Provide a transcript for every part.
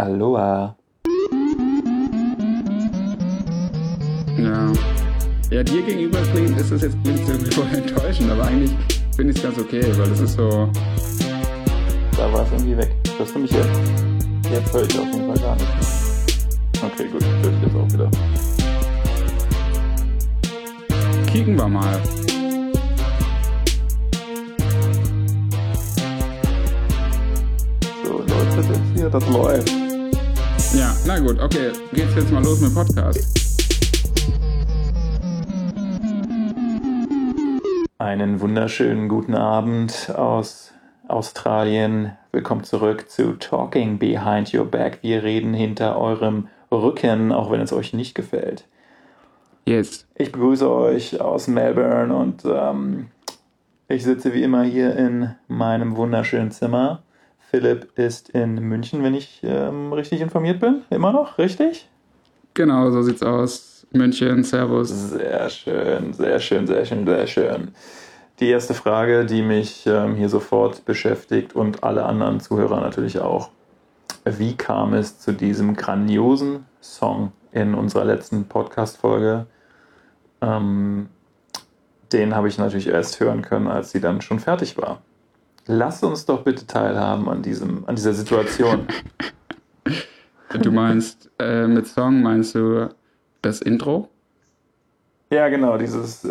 Aloha. Ja. Ja, dir gegenüber klingt es irgendwie voll enttäuschend, aber eigentlich finde ich es ganz okay, weil das ist so... Da war es irgendwie weg. Hörst du mich jetzt? Jetzt höre ich auf jeden Fall gar nicht mehr. Okay, gut, höre ich jetzt auch wieder. Kicken wir mal. So, läuft das jetzt hier? Das läuft. Ja, na gut, okay, geht's jetzt mal los mit dem Podcast. Einen wunderschönen guten Abend aus Australien. Willkommen zurück zu Talking Behind Your Back. Wir reden hinter eurem Rücken, auch wenn es euch nicht gefällt. Yes. Ich begrüße euch aus Melbourne und ich sitze wie immer hier in meinem wunderschönen Zimmer. Philipp ist in München, wenn ich richtig informiert bin. Immer noch, richtig? Genau, so sieht's aus. München, Servus. Sehr schön, sehr schön, sehr schön, sehr schön. Die erste Frage, die mich hier sofort beschäftigt und alle anderen Zuhörer natürlich auch. Wie kam es zu diesem grandiosen Song in unserer letzten Podcast-Folge? Den habe ich natürlich erst hören können, als sie dann schon fertig war. Lasst uns doch bitte teilhaben an dieser Situation. Du meinst, mit Song meinst du das Intro? Ja, genau, dieses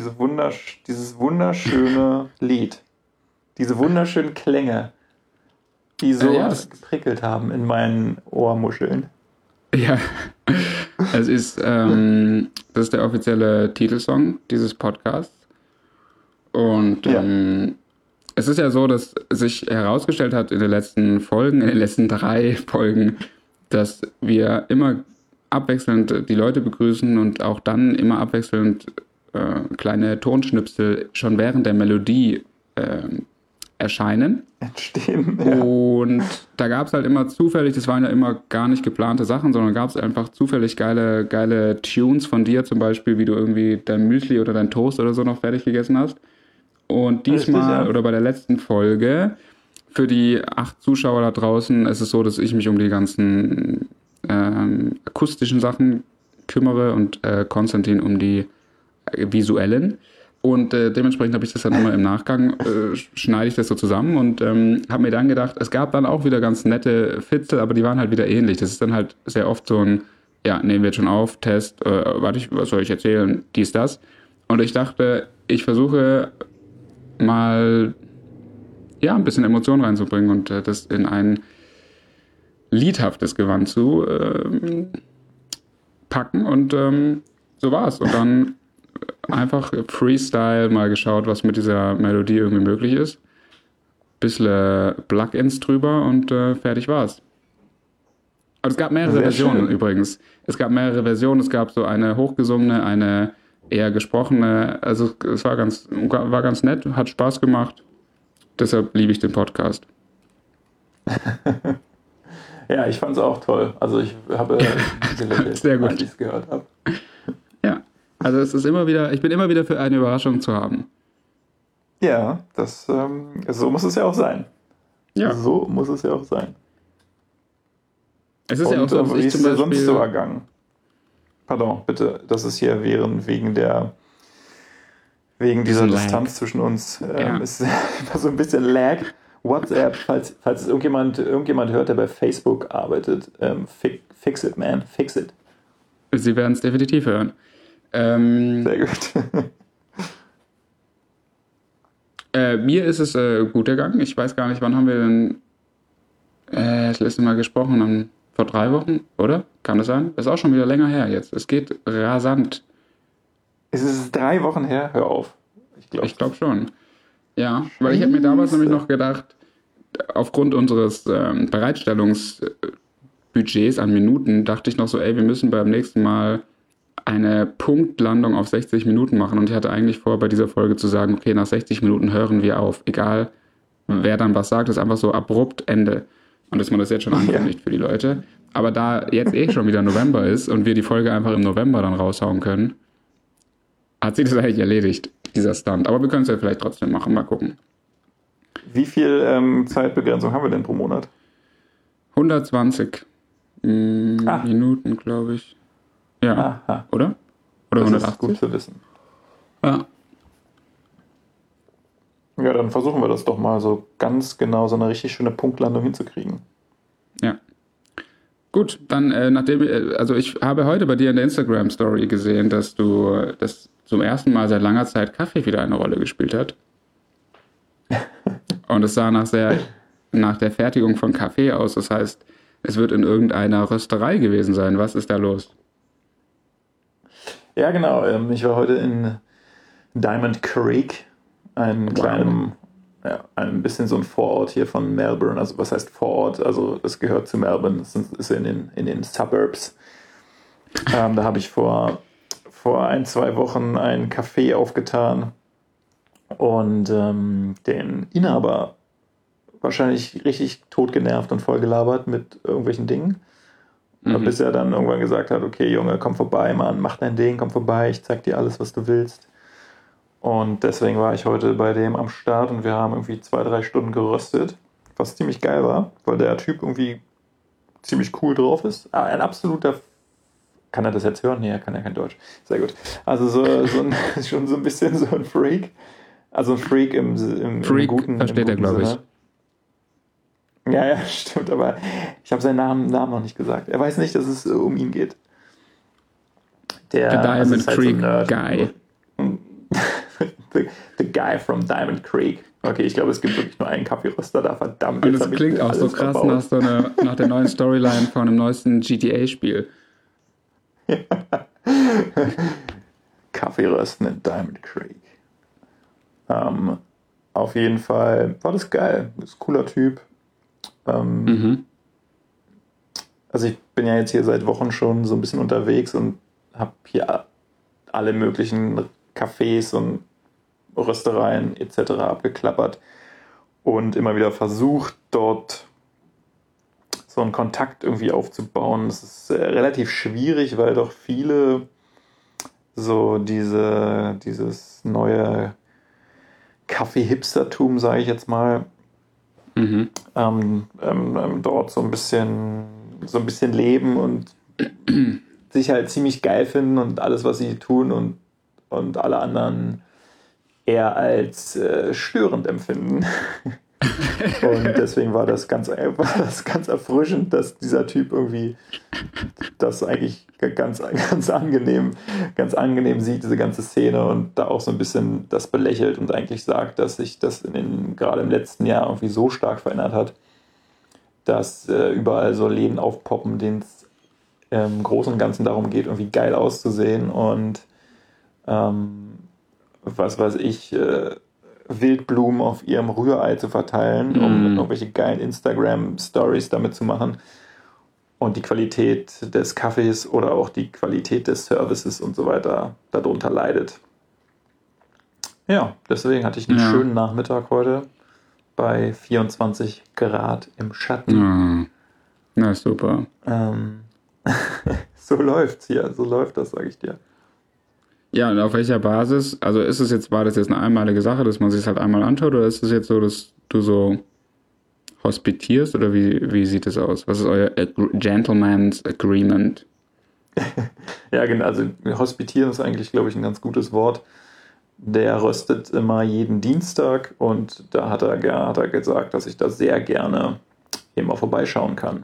wunderschöne Lied. Diese wunderschönen Klänge, die so geprickelt haben in meinen Ohrmuscheln. Ja, das ist der offizielle Titelsong dieses Podcasts. Und es ist ja so, dass sich herausgestellt hat in den letzten 3 Folgen, dass wir immer abwechselnd die Leute begrüßen und auch dann immer abwechselnd kleine Tonschnipsel schon während der Melodie erscheinen. Entstehen, ja. Und da gab es halt immer zufällig, das waren ja immer gar nicht geplante Sachen, sondern gab es einfach zufällig geile Tunes von dir, zum Beispiel, wie du irgendwie dein Müsli oder dein Toast oder so noch fertig gegessen hast. Und diesmal, oder bei der letzten Folge, für die 8 Zuschauer da draußen, ist es so, dass ich mich um die ganzen akustischen Sachen kümmere und Konstantin um die visuellen. Und dementsprechend habe ich das dann immer im Nachgang, schneide ich das so zusammen und habe mir dann gedacht, es gab dann auch wieder ganz nette Fitzel, aber die waren halt wieder ähnlich. Das ist dann halt sehr oft so ein, ja, nehmen wir jetzt schon auf, Test, was soll ich erzählen, dies, das. Und ich dachte, ich versuche mal, ja, ein bisschen Emotion reinzubringen und das in ein liedhaftes Gewand zu packen und so war's. Und dann einfach Freestyle mal geschaut, was mit dieser Melodie irgendwie möglich ist. Bisschen Plugins drüber und fertig war's. Aber es gab mehrere Versionen übrigens. Es gab so eine hochgesungene, eine eher gesprochene. Also es war ganz nett, hat Spaß gemacht. Deshalb liebe ich den Podcast. Ja, ich fand es auch toll. Also ich habe gelächelt, als ich es gehört habe. Ja, also ich bin immer wieder für eine Überraschung zu haben. Ja, so muss es ja auch sein. Ja. So muss es ja auch sein. Es ist ja auch so, wie ist es dir sonst so ergangen? Pardon, bitte, das ist hier wegen dieser Distanz zwischen uns ist so ein bisschen Lag. WhatsApp, falls es irgendjemand hört, der bei Facebook arbeitet, fix it, man, fix it. Sie werden es definitiv hören. Sehr gut. Mir ist es gut ergangen. Ich weiß gar nicht, wann haben wir denn das letzte Mal gesprochen? Vor 3 Wochen, oder? Kann das sein? Das ist auch schon wieder länger her jetzt. Es geht rasant. Ist es 3 Wochen her? Hör auf. Ich glaube schon. Ja, weil ich habe mir damals nämlich noch gedacht, aufgrund unseres Bereitstellungsbudgets an Minuten, dachte ich noch so, wir müssen beim nächsten Mal eine Punktlandung auf 60 Minuten machen. Und ich hatte eigentlich vor, bei dieser Folge zu sagen, okay, nach 60 Minuten hören wir auf. Egal, wer dann was sagt, ist einfach so abrupt Ende. Und dass man das jetzt schon ankündigt für die Leute. Aber da jetzt schon wieder November ist und wir die Folge einfach im November dann raushauen können, hat sich das eigentlich erledigt, dieser Stunt. Aber wir können es ja vielleicht trotzdem machen, mal gucken. Wie viel Zeitbegrenzung haben wir denn pro Monat? 120. Minuten, glaube ich. Ja, Aha, oder? Oder das ist gut 180? zu wissen. Ja. Ja, dann versuchen wir das doch mal so ganz genau, so eine richtig schöne Punktlandung hinzukriegen. Ja. Gut, dann also ich habe heute bei dir in der Instagram-Story gesehen, dass zum ersten Mal seit langer Zeit Kaffee wieder eine Rolle gespielt hat. Und es sah nach der Fertigung von Kaffee aus. Das heißt, es wird in irgendeiner Rösterei gewesen sein. Was ist da los? Ja, genau. Ich war heute in Diamond Creek, einem Wow. kleinen, ja, ein bisschen so ein Vorort hier von Melbourne. Also was heißt Vorort? Also das gehört zu Melbourne, das ist in den Suburbs. Da habe ich vor 1, 2 Wochen ein Café aufgetan und den Inhaber wahrscheinlich richtig totgenervt und vollgelabert mit irgendwelchen Dingen. Bis er dann irgendwann gesagt hat, okay Junge, komm vorbei, Mann, mach dein Ding, komm vorbei, ich zeig dir alles, was du willst. Und deswegen war ich heute bei dem am Start und wir haben irgendwie 2, 3 Stunden geröstet, was ziemlich geil war, weil der Typ irgendwie ziemlich cool drauf ist. Ein absoluter, kann er das jetzt hören? Nee, er kann ja kein Deutsch. Sehr gut. Also schon so ein bisschen so ein Freak. Also ein Freak im Freak guten versteht er, glaube ich. Sinne. Ja, ja, stimmt, aber ich habe seinen Namen noch nicht gesagt. Er weiß nicht, dass es um ihn geht. The Also Diamond ist halt so Creek ein Nerd. Guy. The guy from Diamond Creek. Okay, ich glaube, es gibt wirklich nur einen Kaffeeröster da, verdammt. Und Jetzt es hab ich klingt auch so alles krass verbaut. nach der neuen Storyline von einem neuesten GTA-Spiel. Kaffeerösten in Diamond Creek. Auf jeden Fall war das geil. Ist ein cooler Typ. Also ich bin ja jetzt hier seit Wochen schon so ein bisschen unterwegs und habe hier alle möglichen Cafés und Röstereien etc. abgeklappert und immer wieder versucht, dort so einen Kontakt irgendwie aufzubauen. Das ist relativ schwierig, weil doch viele so dieses neue Kaffee-Hipstertum, sage ich jetzt mal, dort so ein bisschen leben und sich halt ziemlich geil finden und alles, was sie tun und alle anderen eher als störend empfinden. Und deswegen war das ganz erfrischend, dass dieser Typ irgendwie das eigentlich ganz angenehm sieht, diese ganze Szene, und da auch so ein bisschen das belächelt und eigentlich sagt, dass sich das gerade im letzten Jahr irgendwie so stark verändert hat, dass überall so Läden aufpoppen, denen es im Großen und Ganzen darum geht, irgendwie geil auszusehen und was weiß ich, Wildblumen auf ihrem Rührei zu verteilen, um irgendwelche geilen Instagram-Stories damit zu machen. Und die Qualität des Kaffees oder auch die Qualität des Services und so weiter darunter leidet. Ja, deswegen hatte ich einen schönen Nachmittag heute bei 24 Grad im Schatten. Ja. Na, super. So läuft's hier, so läuft das, sage ich dir. Ja, und auf welcher Basis? Also war das jetzt eine einmalige Sache, dass man sich halt einmal anschaut, oder ist es jetzt so, dass du so hospitierst, oder wie sieht es aus? Was ist euer Gentleman's Agreement? Ja, genau, also hospitieren ist eigentlich, glaube ich, ein ganz gutes Wort. Der röstet immer jeden Dienstag und da hat er gesagt, dass ich da sehr gerne eben auch vorbeischauen kann.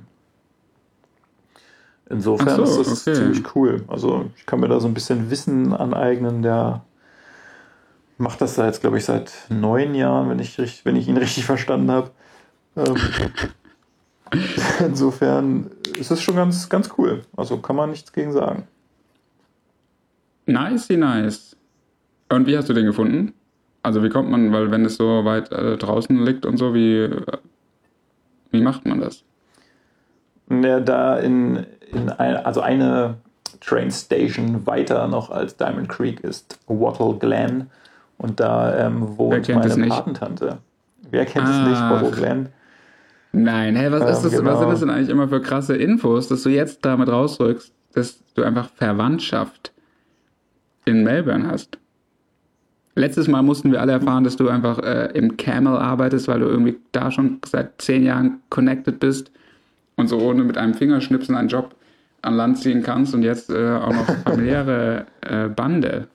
Insofern ist das ziemlich cool. Also ich kann mir da so ein bisschen Wissen aneignen. Der macht das da jetzt, glaube ich, seit 9 Jahren, wenn ich ihn richtig verstanden habe. Insofern ist es schon ganz, ganz cool. Also kann man nichts gegen sagen. Nice. Und wie hast du den gefunden? Also wie kommt man, weil wenn es so weit draußen liegt und so, wie macht man das? Ja, da also eine Train Station weiter noch als Diamond Creek ist Wattle Glen und da wohnt meine Patentante. Wer kennt es nicht, Wattle Glen? Nein, hey, was ist das? Genau. Was sind das denn eigentlich immer für krasse Infos, dass du jetzt damit rausrückst, dass du einfach Verwandtschaft in Melbourne hast? Letztes Mal mussten wir alle erfahren, dass du einfach im Camel arbeitest, weil du irgendwie da schon seit 10 Jahren connected bist. und so ohne mit einem Fingerschnipsen einen Job an Land ziehen kannst und jetzt auch noch familiäre Bande.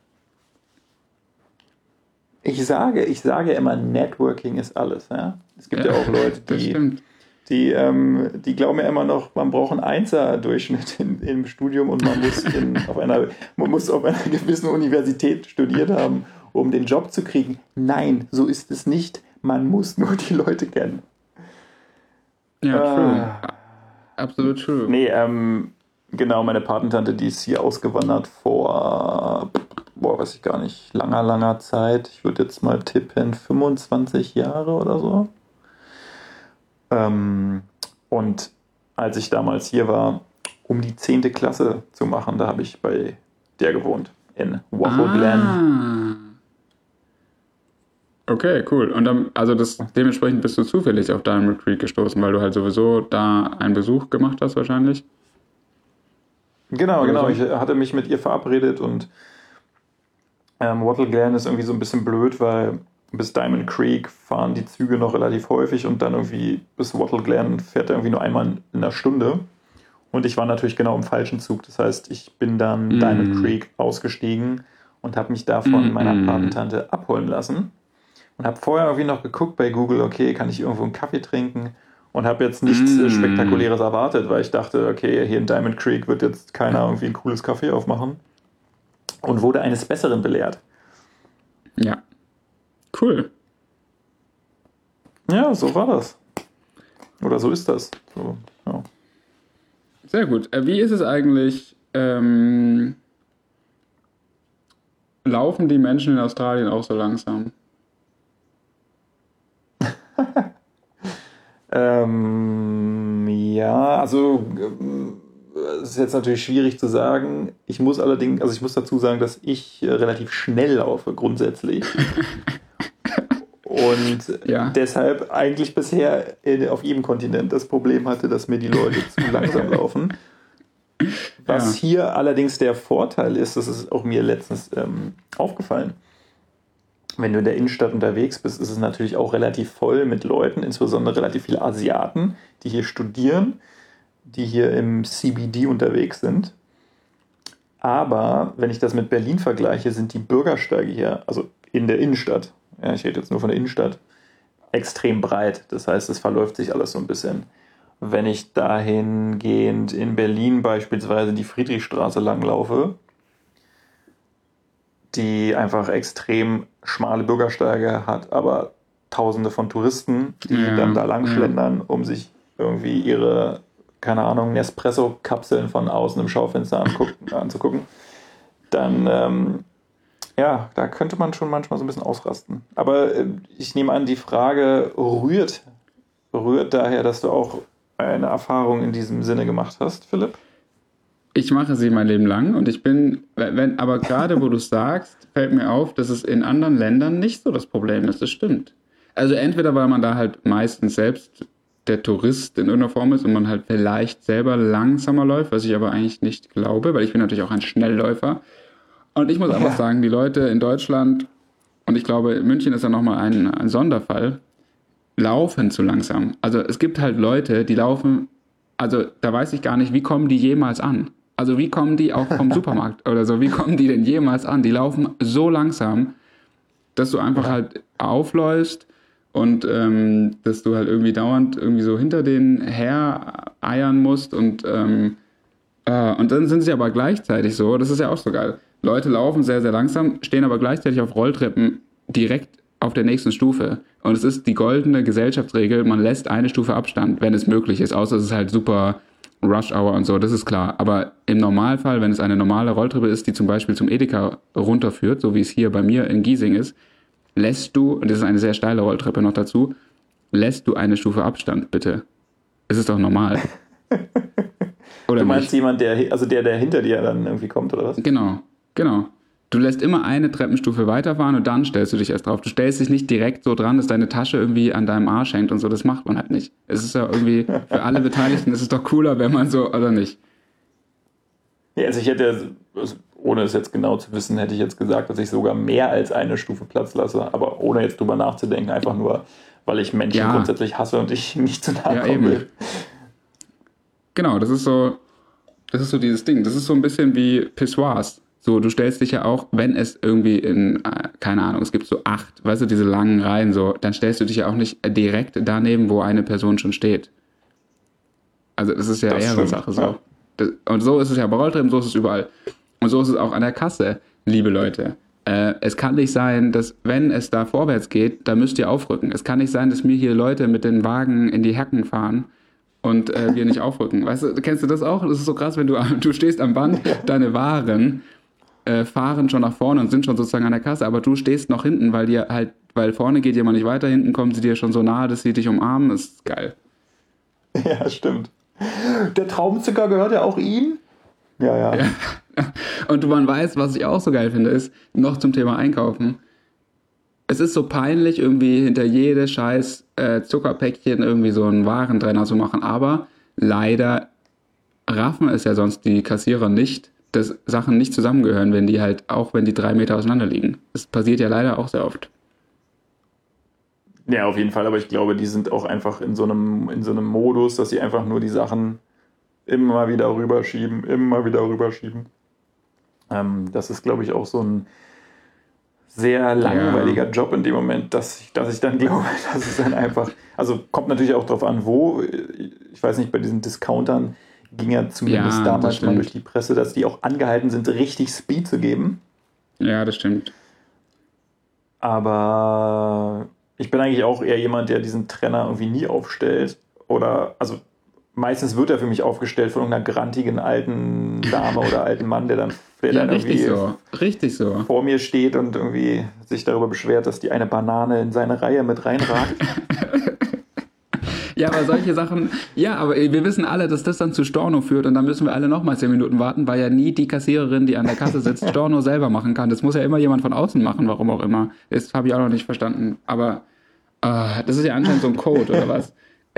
Ich sage immer, Networking ist alles. Ja? Es gibt ja auch Leute, die glauben ja immer noch, man braucht einen Einser-Durchschnitt im Studium und man muss auf einer gewissen Universität studiert haben, um den Job zu kriegen. Nein, so ist es nicht. Man muss nur die Leute kennen. Ja, true. Absolut true. Nee, genau, meine Patentante, die ist hier ausgewandert vor, weiß ich gar nicht, langer Zeit. Ich würde jetzt mal tippen, 25 Jahre oder so. Und als ich damals hier war, um die 10. Klasse zu machen, da habe ich bei der gewohnt, in Wattle Glen. Okay, cool. Und dann, dementsprechend bist du zufällig auf Diamond Creek gestoßen, weil du halt sowieso da einen Besuch gemacht hast wahrscheinlich? Genau. Ich hatte mich mit ihr verabredet und Wattle Glen ist irgendwie so ein bisschen blöd, weil bis Diamond Creek fahren die Züge noch relativ häufig und dann irgendwie bis Wattle Glen fährt er irgendwie nur einmal in einer Stunde. Und ich war natürlich genau im falschen Zug. Das heißt, ich bin dann Diamond Creek ausgestiegen und habe mich da von meiner Patentante abholen lassen. Und habe vorher irgendwie noch geguckt bei Google, okay, kann ich irgendwo einen Kaffee trinken? Und habe jetzt nichts Spektakuläres erwartet, weil ich dachte, okay, hier in Diamond Creek wird jetzt keiner irgendwie ein cooles Café aufmachen. Und wurde eines Besseren belehrt. Ja. Cool. Ja, so war das. Oder so ist das. So, ja. Sehr gut. Wie ist es eigentlich, laufen die Menschen in Australien auch so langsam? Ja, also es ist jetzt natürlich schwierig zu sagen. Ich muss dazu sagen, dass ich relativ schnell laufe, grundsätzlich. Und deshalb eigentlich bisher auf jedem Kontinent das Problem hatte, dass mir die Leute zu langsam laufen. Was hier allerdings der Vorteil ist, das ist auch mir letztens aufgefallen. Wenn du in der Innenstadt unterwegs bist, ist es natürlich auch relativ voll mit Leuten, insbesondere relativ viele Asiaten, die hier studieren, die hier im CBD unterwegs sind. Aber wenn ich das mit Berlin vergleiche, sind die Bürgersteige hier, also in der Innenstadt, ja, ich rede jetzt nur von der Innenstadt, extrem breit. Das heißt, es verläuft sich alles so ein bisschen. Wenn ich dahingehend in Berlin beispielsweise die Friedrichstraße langlaufe, die einfach extrem schmale Bürgersteige hat, aber Tausende von Touristen, die dann da lang schlendern, um sich irgendwie ihre, keine Ahnung, Nespresso-Kapseln von außen im Schaufenster anzugucken, dann, da könnte man schon manchmal so ein bisschen ausrasten. Aber ich nehme an, die Frage rührt daher, dass du auch eine Erfahrung in diesem Sinne gemacht hast, Philipp? Ich mache sie mein Leben lang und aber gerade wo du es sagst, fällt mir auf, dass es in anderen Ländern nicht so das Problem ist. Das stimmt. Also entweder, weil man da halt meistens selbst der Tourist in irgendeiner Form ist und man halt vielleicht selber langsamer läuft, was ich aber eigentlich nicht glaube, weil ich bin natürlich auch ein Schnellläufer. Und ich muss einfach sagen, die Leute in Deutschland, und ich glaube, München ist ja nochmal ein Sonderfall, laufen zu langsam. Also es gibt halt Leute, die laufen, also da weiß ich gar nicht, wie kommen die jemals an? Also wie kommen die auch vom Supermarkt oder so, wie kommen die denn jemals an? Die laufen so langsam, dass du einfach halt aufläufst und dass du halt irgendwie dauernd irgendwie so hinter denen her eiern musst und dann sind sie aber gleichzeitig so, das ist ja auch so geil. Leute laufen sehr, sehr langsam, stehen aber gleichzeitig auf Rolltreppen direkt auf der nächsten Stufe. Und es ist die goldene Gesellschaftsregel, man lässt eine Stufe Abstand, wenn es möglich ist, außer es ist halt super Rush Hour und so, das ist klar. Aber im Normalfall, wenn es eine normale Rolltreppe ist, die zum Beispiel zum Edeka runterführt, so wie es hier bei mir in Giesing ist, lässt du, und das ist eine sehr steile Rolltreppe noch dazu, lässt du eine Stufe Abstand, bitte. Es ist doch normal. Oder du meinst nicht? Jemand, der hinter dir dann irgendwie kommt, oder was? Genau. Du lässt immer eine Treppenstufe weiterfahren und dann stellst du dich erst drauf. Du stellst dich nicht direkt so dran, dass deine Tasche irgendwie an deinem Arsch hängt und so. Das macht man halt nicht. Es ist ja irgendwie, für alle Beteiligten ist es doch cooler, wenn man so, oder nicht? Ja, also ich hätte, ohne es jetzt genau zu wissen, hätte ich jetzt gesagt, dass ich sogar mehr als eine Stufe Platz lasse. Aber ohne jetzt drüber nachzudenken, einfach nur, weil ich Menschen grundsätzlich hasse und ich nicht zu nahe kommen will. Genau, das ist so dieses Ding. Das ist so ein bisschen wie Pissoirs. So, du stellst dich ja auch, wenn es irgendwie in, keine Ahnung, es gibt so 8, weißt du, diese langen Reihen so, dann stellst du dich ja auch nicht direkt daneben, wo eine Person schon steht. Also das ist ja Das eher stimmt, eine Sache so. ja. Und so ist es ja bei Rolltreppen, so ist es überall. Und so ist es auch an der Kasse, liebe Leute. Es kann nicht sein, dass, wenn es da vorwärts geht, da müsst ihr aufrücken. Es kann nicht sein, dass mir hier Leute mit den Wagen in die Hecken fahren und wir nicht aufrücken. Weißt du, kennst du das auch? Das ist so krass, wenn du stehst am Band, deine Waren fahren schon nach vorne und sind schon sozusagen an der Kasse, aber du stehst noch hinten, weil vorne geht jemand nicht weiter, hinten kommen sie dir schon so nahe, dass sie dich umarmen. Das ist geil. Ja, stimmt. Der Traubenzucker gehört ja auch ihm. Ja. Und man weiß, was ich auch so geil finde, ist, noch zum Thema Einkaufen. Es ist so peinlich, irgendwie hinter jedes scheiß Zuckerpäckchen irgendwie so einen Warentrenner zu machen, aber leider raffen es ja sonst die Kassierer nicht, dass Sachen nicht zusammengehören, wenn die 3 Meter auseinander liegen. Das passiert ja leider auch sehr oft. Ja, auf jeden Fall, aber ich glaube, die sind auch einfach in so einem Modus, dass sie einfach nur die Sachen immer wieder rüberschieben. Das ist, glaube ich, auch so ein sehr langweiliger Job in dem Moment, dass ich dann glaube, dass es dann einfach, also kommt natürlich auch drauf an, wo, ich weiß nicht, bei diesen Discountern ging ja zumindest damals mal durch die Presse, dass die auch angehalten sind, richtig Speed zu geben. Ja, das stimmt. Aber ich bin eigentlich auch eher jemand, der diesen Trenner irgendwie nie aufstellt. Oder, also meistens wird er für mich aufgestellt von irgendeiner grantigen alten Dame oder alten Mann, der dann richtig so. vor mir steht und irgendwie sich darüber beschwert, dass die eine Banane in seine Reihe mit reinragt. Ja, aber solche Sachen, aber wir wissen alle, dass das dann zu Storno führt und dann müssen wir alle nochmal 10 Minuten warten, weil ja nie die Kassiererin, die an der Kasse sitzt, Storno selber machen kann. Das muss ja immer jemand von außen machen, warum auch immer. Das habe ich auch noch nicht verstanden. Aber das ist ja anscheinend so ein Code, oder was?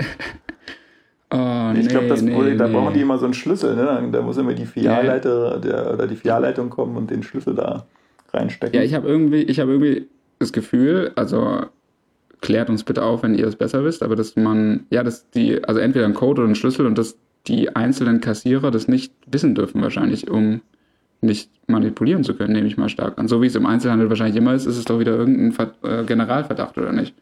Ich glaube, da brauchen die immer so einen Schlüssel, ne? Da muss immer die Filialleiter oder die Filialleitung kommen und den Schlüssel da reinstecken. Ja, ich habe irgendwie das Gefühl, also klärt uns bitte auf, wenn ihr es besser wisst, aber dass also entweder ein Code oder ein Schlüssel und dass die einzelnen Kassierer das nicht wissen dürfen wahrscheinlich, um nicht manipulieren zu können, nehme ich mal stark an. So wie es im Einzelhandel wahrscheinlich immer ist es doch wieder irgendein Generalverdacht, oder nicht?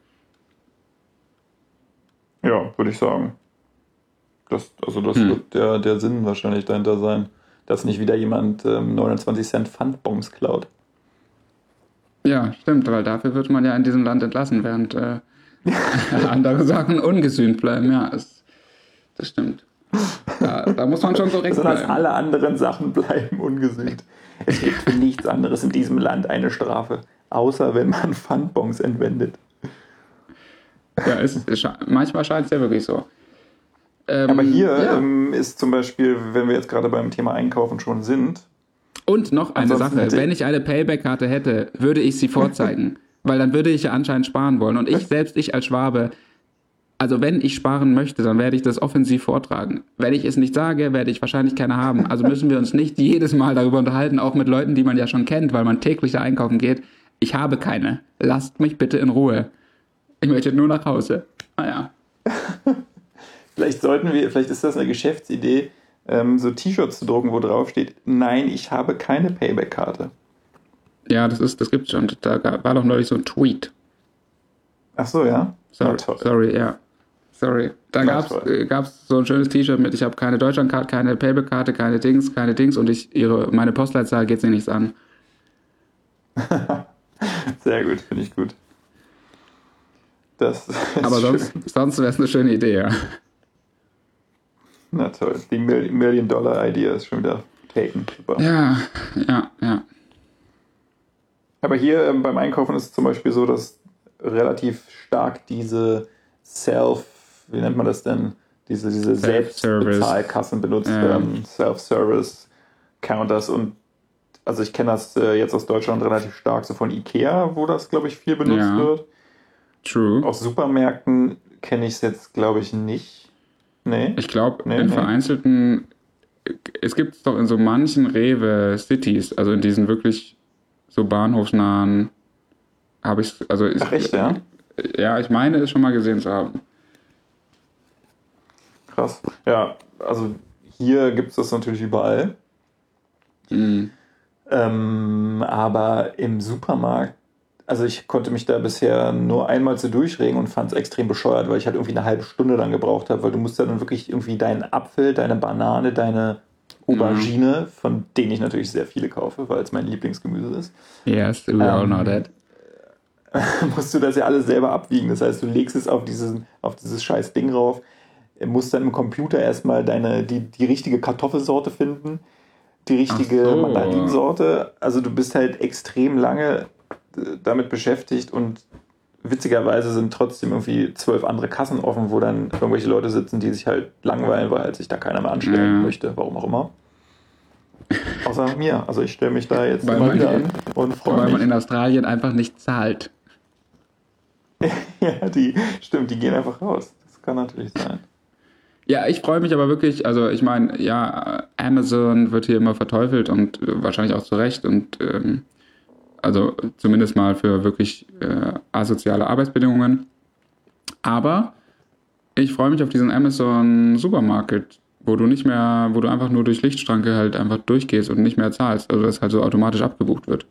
Ja, würde ich sagen. Das wird der Sinn wahrscheinlich dahinter sein, dass nicht wieder jemand 29 Cent Pfandbons klaut. Ja, stimmt, weil dafür wird man ja in diesem Land entlassen, während andere Sachen ungesühnt bleiben. Ja, das stimmt. Da muss man schon korrekt Sondern bleiben. alle anderen Sachen bleiben ungesühnt. Es gibt für nichts anderes in diesem Land eine Strafe, außer wenn man Pfandbons entwendet. Ja, manchmal scheint es ja wirklich so. Aber hier ist zum Beispiel, wenn wir jetzt gerade beim Thema Einkaufen schon sind. Und noch eine Sache, wenn ich eine Payback-Karte hätte, würde ich sie vorzeigen. Weil dann würde ich ja anscheinend sparen wollen. Und ich als Schwabe, also wenn ich sparen möchte, dann werde ich das offensiv vortragen. Wenn ich es nicht sage, werde ich wahrscheinlich keine haben. Also müssen wir uns nicht jedes Mal darüber unterhalten, auch mit Leuten, die man ja schon kennt, weil man täglich da einkaufen geht. Ich habe keine. Lasst mich bitte in Ruhe. Ich möchte nur nach Hause. Naja. Vielleicht ist das eine Geschäftsidee, so T-Shirts zu drucken, wo drauf steht, nein, ich habe keine Payback-Karte. Ja, das gibt's schon. Da war doch neulich so ein Tweet. Ach so, ja? Sorry. Da gab's so ein schönes T-Shirt mit, ich habe keine Deutschlandkarte, keine Payback-Karte, keine Dings und meine Postleitzahl geht sie nichts an. Sehr gut, finde ich gut. Aber sonst wäre es eine schöne Idee, ja. Na toll, die Million-Dollar-Idee ist schon wieder taken. Super. Ja. Aber hier beim Einkaufen ist es zum Beispiel so, dass relativ stark diese wie nennt man das denn? Diese Selbstbezahlkassen benutzt werden, Self-Service-Counters und also ich kenne das jetzt aus Deutschland relativ stark so von Ikea, wo das glaube ich viel benutzt wird. True. Aus Supermärkten kenne ich es jetzt glaube ich nicht. Nee. Ich glaube, vereinzelten, es gibt es doch in so manchen Rewe-Cities, also in diesen wirklich so bahnhofsnahen, habe ich Ach echt, ja? Ja, ich meine es schon mal gesehen zu haben. Krass. Ja, also hier gibt es das natürlich überall. Aber im Supermarkt, also ich konnte mich da bisher nur einmal zu durchregen und fand es extrem bescheuert, weil ich halt irgendwie eine halbe Stunde dann gebraucht habe, weil du musst ja dann wirklich irgendwie deinen Apfel, deine Banane, deine Aubergine, von denen ich natürlich sehr viele kaufe, weil es mein Lieblingsgemüse ist. Yes, we all know that. Musst du das ja alles selber abwiegen. Das heißt, du legst es auf dieses scheiß Ding rauf, musst dann im Computer erstmal die richtige Kartoffelsorte finden, die richtige Mandarinsorte. Also du bist halt extrem lange damit beschäftigt und witzigerweise sind trotzdem irgendwie 12 andere Kassen offen, wo dann irgendwelche Leute sitzen, die sich halt langweilen, weil halt sich da keiner mehr anstellen möchte, warum auch immer. Außer mir. Also ich stelle mich da jetzt mal wieder an und freue mich. Weil man in Australien einfach nicht zahlt. Ja, die gehen einfach raus. Das kann natürlich sein. Ja, ich freue mich aber wirklich, also ich meine, ja, Amazon wird hier immer verteufelt und wahrscheinlich auch zu Recht und also zumindest mal für wirklich asoziale Arbeitsbedingungen. Aber ich freue mich auf diesen Amazon Supermarket, wo du einfach nur durch Lichtschranke halt einfach durchgehst und nicht mehr zahlst, also das halt so automatisch abgebucht wird.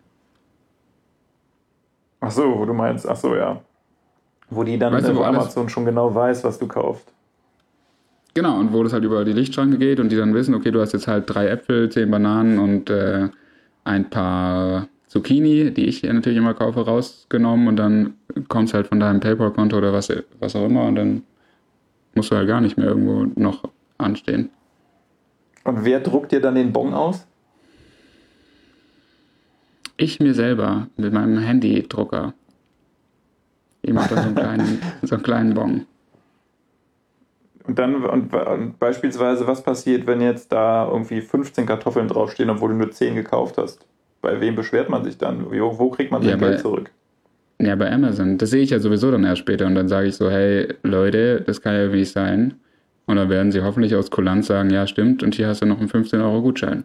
Ach so, wo du meinst, ja. Wo die dann, wo Amazon schon genau weiß, was du kaufst. Genau, und wo das halt über die Lichtschranke geht und die dann wissen, okay, du hast jetzt halt 3 Äpfel, 10 Bananen und ein paar Zucchini, die ich natürlich immer kaufe, rausgenommen und dann kommst halt von deinem PayPal-Konto oder was auch immer und dann musst du halt gar nicht mehr irgendwo noch anstehen. Und wer druckt dir dann den Bon aus? Ich mir selber mit meinem Handy-Drucker. Ich mache da so einen kleinen Bon. Und beispielsweise, was passiert, wenn jetzt da irgendwie 15 Kartoffeln draufstehen, obwohl du nur 10 gekauft hast? Bei wem beschwert man sich dann? Wo kriegt man sein Geld zurück? Ja, bei Amazon. Das sehe ich ja sowieso dann erst später. Und dann sage ich so, hey, Leute, das kann ja irgendwie nicht sein. Und dann werden sie hoffentlich aus Kulanz sagen, ja, stimmt. Und hier hast du noch einen 15-Euro-Gutschein.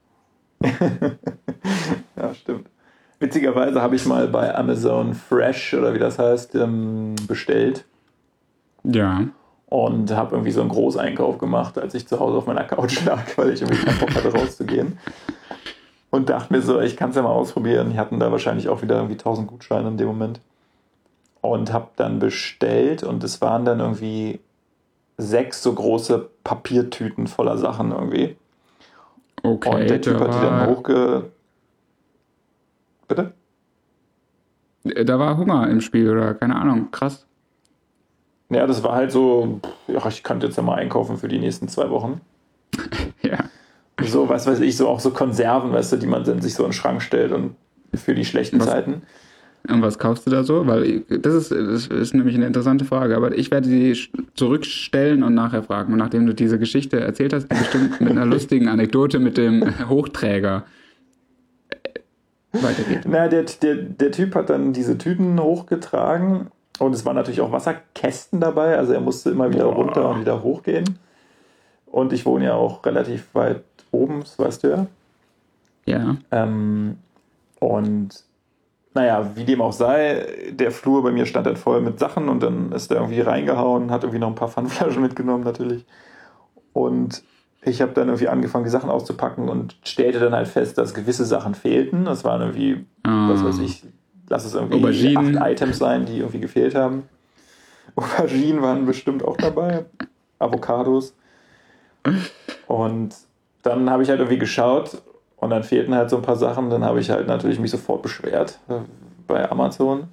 Ja, stimmt. Witzigerweise habe ich mal bei Amazon Fresh, oder wie das heißt, bestellt. Ja. Und habe irgendwie so einen Großeinkauf gemacht, als ich zu Hause auf meiner Couch lag, weil ich irgendwie keinen Bock hatte, rauszugehen. Und dachte mir so, ich kann es ja mal ausprobieren. Die hatten da wahrscheinlich auch wieder irgendwie 1000 Gutscheine in dem Moment. Und habe dann bestellt und es waren dann irgendwie 6 so große Papiertüten voller Sachen irgendwie. Okay. Und der Typ hat die dann Bitte? Da war Hunger im Spiel oder keine Ahnung, krass. Ja, das war halt so, ja, ich könnte jetzt ja mal einkaufen für die nächsten 2 Wochen. Ja. So, was weiß ich, so auch so Konserven, weißt du, die man dann sich so in den Schrank stellt und für die schlechten Zeiten. Und was kaufst du da so? Weil das ist nämlich eine interessante Frage, aber ich werde sie zurückstellen und nachher fragen. Und nachdem du diese Geschichte erzählt hast, die bestimmt mit einer lustigen Anekdote mit dem Hochträger weitergeht. Na, der Typ hat dann diese Tüten hochgetragen und es waren natürlich auch Wasserkästen dabei, also er musste immer wieder runter und wieder hochgehen. Und ich wohne ja auch relativ weit oben, das weißt du ja. Ja. Und naja, wie dem auch sei, der Flur bei mir stand dann voll mit Sachen und dann ist er irgendwie reingehauen, hat irgendwie noch ein paar Pfandflaschen mitgenommen natürlich. Und ich habe dann irgendwie angefangen, die Sachen auszupacken und stellte dann halt fest, dass gewisse Sachen fehlten. Das waren irgendwie, was weiß ich, lass es irgendwie Auberginen. 8 Items sein, die irgendwie gefehlt haben. Auberginen waren bestimmt auch dabei. Avocados. Und dann habe ich halt irgendwie geschaut und dann fehlten halt so ein paar Sachen. Dann habe ich halt natürlich mich sofort beschwert bei Amazon.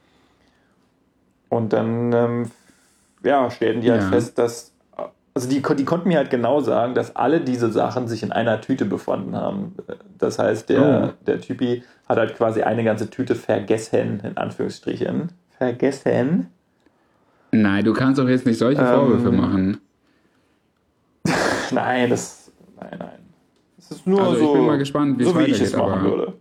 Und dann stellten die halt fest, dass also die konnten mir halt genau sagen, dass alle diese Sachen sich in einer Tüte befunden haben. Das heißt, der Typi hat halt quasi eine ganze Tüte vergessen, in Anführungsstrichen. Vergessen? Nein, du kannst doch jetzt nicht solche Vorwürfe machen. Nein. Das ist nur also so, ich bin mal gespannt, wie es wie ich weitergeht, es machen aber würde.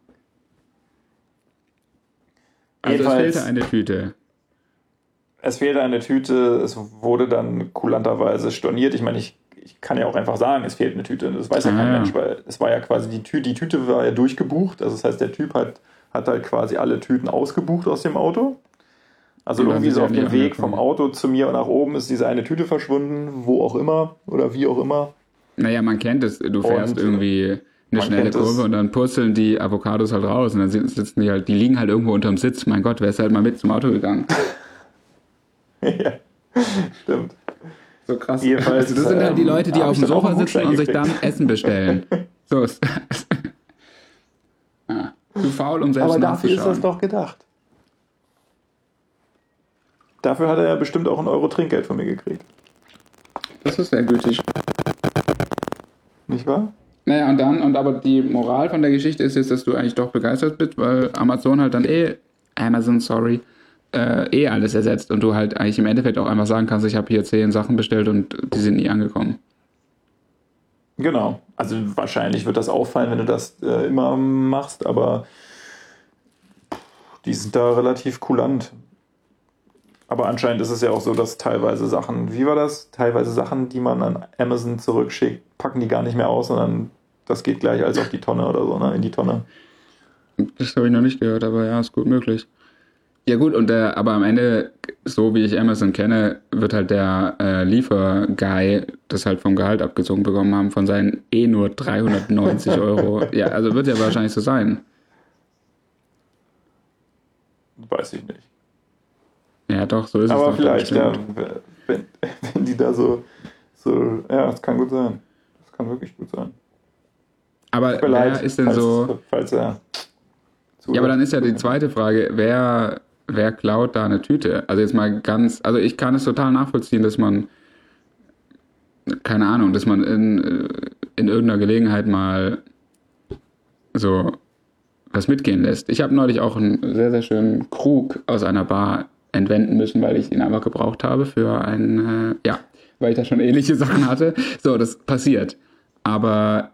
Also es fehlte eine Tüte. Es fehlte eine Tüte, es wurde dann kulanterweise storniert. Ich meine, ich kann ja auch einfach sagen, es fehlt eine Tüte. Das weiß ja kein Mensch, weil es war ja quasi die Tüte war ja durchgebucht. Also das heißt, der Typ hat halt quasi alle Tüten ausgebucht aus dem Auto. Also irgendwie so auf dem Weg vom Auto zu mir und nach oben ist diese eine Tüte verschwunden, wo auch immer oder wie auch immer. Naja, man kennt es, du fährst irgendwie eine schnelle Kurve und dann purzeln die Avocados halt raus und dann sitzen die halt, die liegen halt irgendwo unterm Sitz. Mein Gott, wer ist halt mal mit zum Auto gegangen? Ja, stimmt. So krass. Also das sind halt die Leute, die auf dem Sofa sitzen und sich dann Essen bestellen. So ist das. Zu faul, um selbst nachzuschauen. Aber dafür ist das doch gedacht. Dafür hat er ja bestimmt auch 1 Euro Trinkgeld von mir gekriegt. Das ist sehr gütig. Nicht wahr? Naja, aber die Moral von der Geschichte ist jetzt, dass du eigentlich doch begeistert bist, weil Amazon halt dann alles ersetzt und du halt eigentlich im Endeffekt auch einfach sagen kannst, ich habe hier 10 Sachen bestellt und die sind nie angekommen. Genau. Also wahrscheinlich wird das auffallen, wenn du das immer machst, aber die sind da relativ kulant. Aber anscheinend ist es ja auch so, dass teilweise Sachen, die man an Amazon zurückschickt, packen die gar nicht mehr aus, sondern das geht gleich als auf die Tonne oder so, ne? In die Tonne. Das habe ich noch nicht gehört, aber ja, ist gut möglich. Ja gut, aber am Ende, so wie ich Amazon kenne, wird halt der Lieferguy das halt vom Gehalt abgezogen bekommen haben, von seinen nur 390 Euro. Ja, also wird ja wahrscheinlich so sein. Weiß ich nicht. Ja, doch, so ist aber es. Aber vielleicht, ja, wenn die da so, ja, das kann gut sein. Das kann wirklich gut sein. Aber wer ist denn falls er ja, aber dann ist ja die zweite Frage, wer klaut da eine Tüte? Also jetzt mal also ich kann es total nachvollziehen, dass man, keine Ahnung, dass man in irgendeiner Gelegenheit mal so was mitgehen lässt. Ich habe neulich auch einen sehr, sehr schönen Krug aus einer Bar entwenden müssen, weil ich ihn einfach gebraucht habe für weil ich da schon ähnliche Sachen hatte. So, das passiert. Aber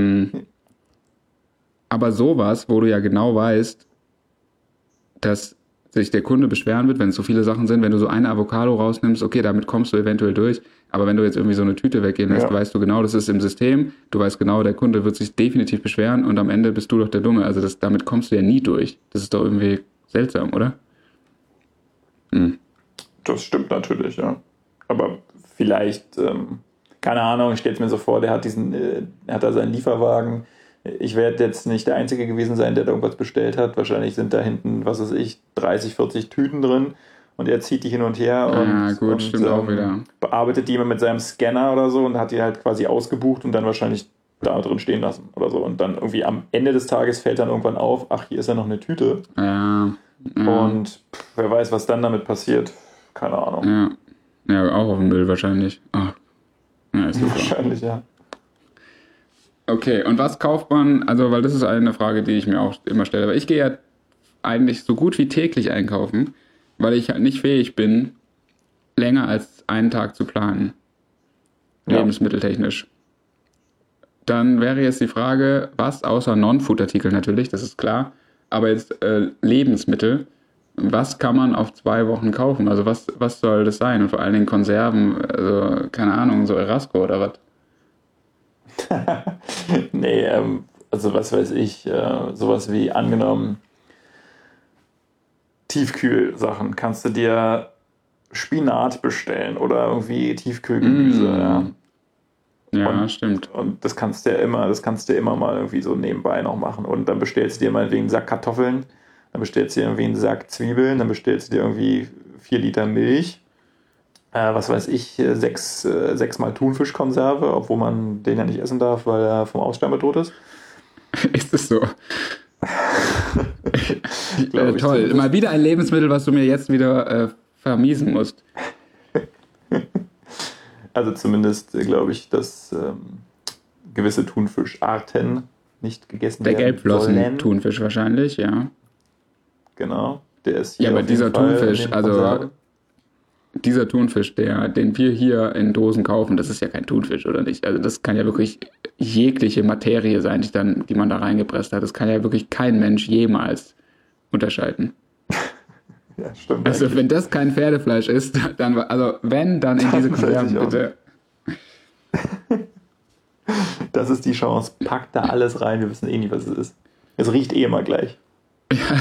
sowas, wo du ja genau weißt, dass sich der Kunde beschweren wird, wenn es so viele Sachen sind, wenn du so eine Avocado rausnimmst, okay, damit kommst du eventuell durch, aber wenn du jetzt irgendwie so eine Tüte weggehen lässt, weißt du genau, das ist im System, du weißt genau, der Kunde wird sich definitiv beschweren und am Ende bist du doch der Dumme, also damit kommst du ja nie durch. Das ist doch irgendwie seltsam, oder? Das stimmt natürlich, ja. Aber vielleicht, keine Ahnung, ich stelle es mir so vor, der hat da seinen Lieferwagen. Ich werde jetzt nicht der Einzige gewesen sein, der da irgendwas bestellt hat. Wahrscheinlich sind da hinten, 30, 40 Tüten drin und er zieht die hin und her und stimmt auch wieder. Bearbeitet die mit seinem Scanner oder so und hat die halt quasi ausgebucht und dann wahrscheinlich da drin stehen lassen oder so. Und dann irgendwie am Ende des Tages fällt dann irgendwann auf, ach, hier ist ja noch eine Tüte. Ja. Und wer weiß, was dann damit passiert. Keine Ahnung. Ja, auch auf dem Müll wahrscheinlich. Ach. Ja, ist super. Wahrscheinlich, ja. Okay, und was kauft man, also weil das ist eine Frage, die ich mir auch immer stelle, aber ich gehe ja eigentlich so gut wie täglich einkaufen, weil ich halt nicht fähig bin, länger als einen Tag zu planen. Ja. Lebensmitteltechnisch. Dann wäre jetzt die Frage, was außer Non-Food-Artikel natürlich, das ist klar, aber jetzt Lebensmittel, was kann man auf 2 Wochen kaufen? Also was soll das sein? Und vor allen Dingen Konserven, also keine Ahnung, so Erasco oder was? Nee, also was weiß ich, sowas wie angenommen Tiefkühlsachen. Kannst du dir Spinat bestellen oder irgendwie Tiefkühlgemüse. Ja, stimmt. Und das kannst du ja immer mal irgendwie so nebenbei noch machen. Und dann bestellst du dir meinetwegen einen Sack Kartoffeln, dann bestellst du dir irgendwie einen Sack Zwiebeln, dann bestellst du dir irgendwie 4 Liter Milch, was weiß ich, 6 mal Thunfischkonserve, obwohl man den ja nicht essen darf, weil er vom Aussterben bedroht ist. Ist es so? Toll. Mal wieder ein Lebensmittel, was du mir jetzt wieder vermiesen musst. Also zumindest glaube ich, dass gewisse Thunfischarten nicht gegessen werden. Der Gelbflossen-Thunfisch wahrscheinlich, ja. Genau. Der ist hier. Ja, aber dieser Thunfisch, also dieser Thunfisch, den wir hier in Dosen kaufen, das ist ja kein Thunfisch, oder nicht? Also das kann ja wirklich jegliche Materie sein, die man da reingepresst hat. Das kann ja wirklich kein Mensch jemals unterscheiden. Ja, stimmt. Also eigentlich. wenn das kein Pferdefleisch ist, dann in diese Konserven, bitte. Das ist die Chance. Pack da alles rein, wir wissen eh nie, was es ist. Es riecht eh immer gleich.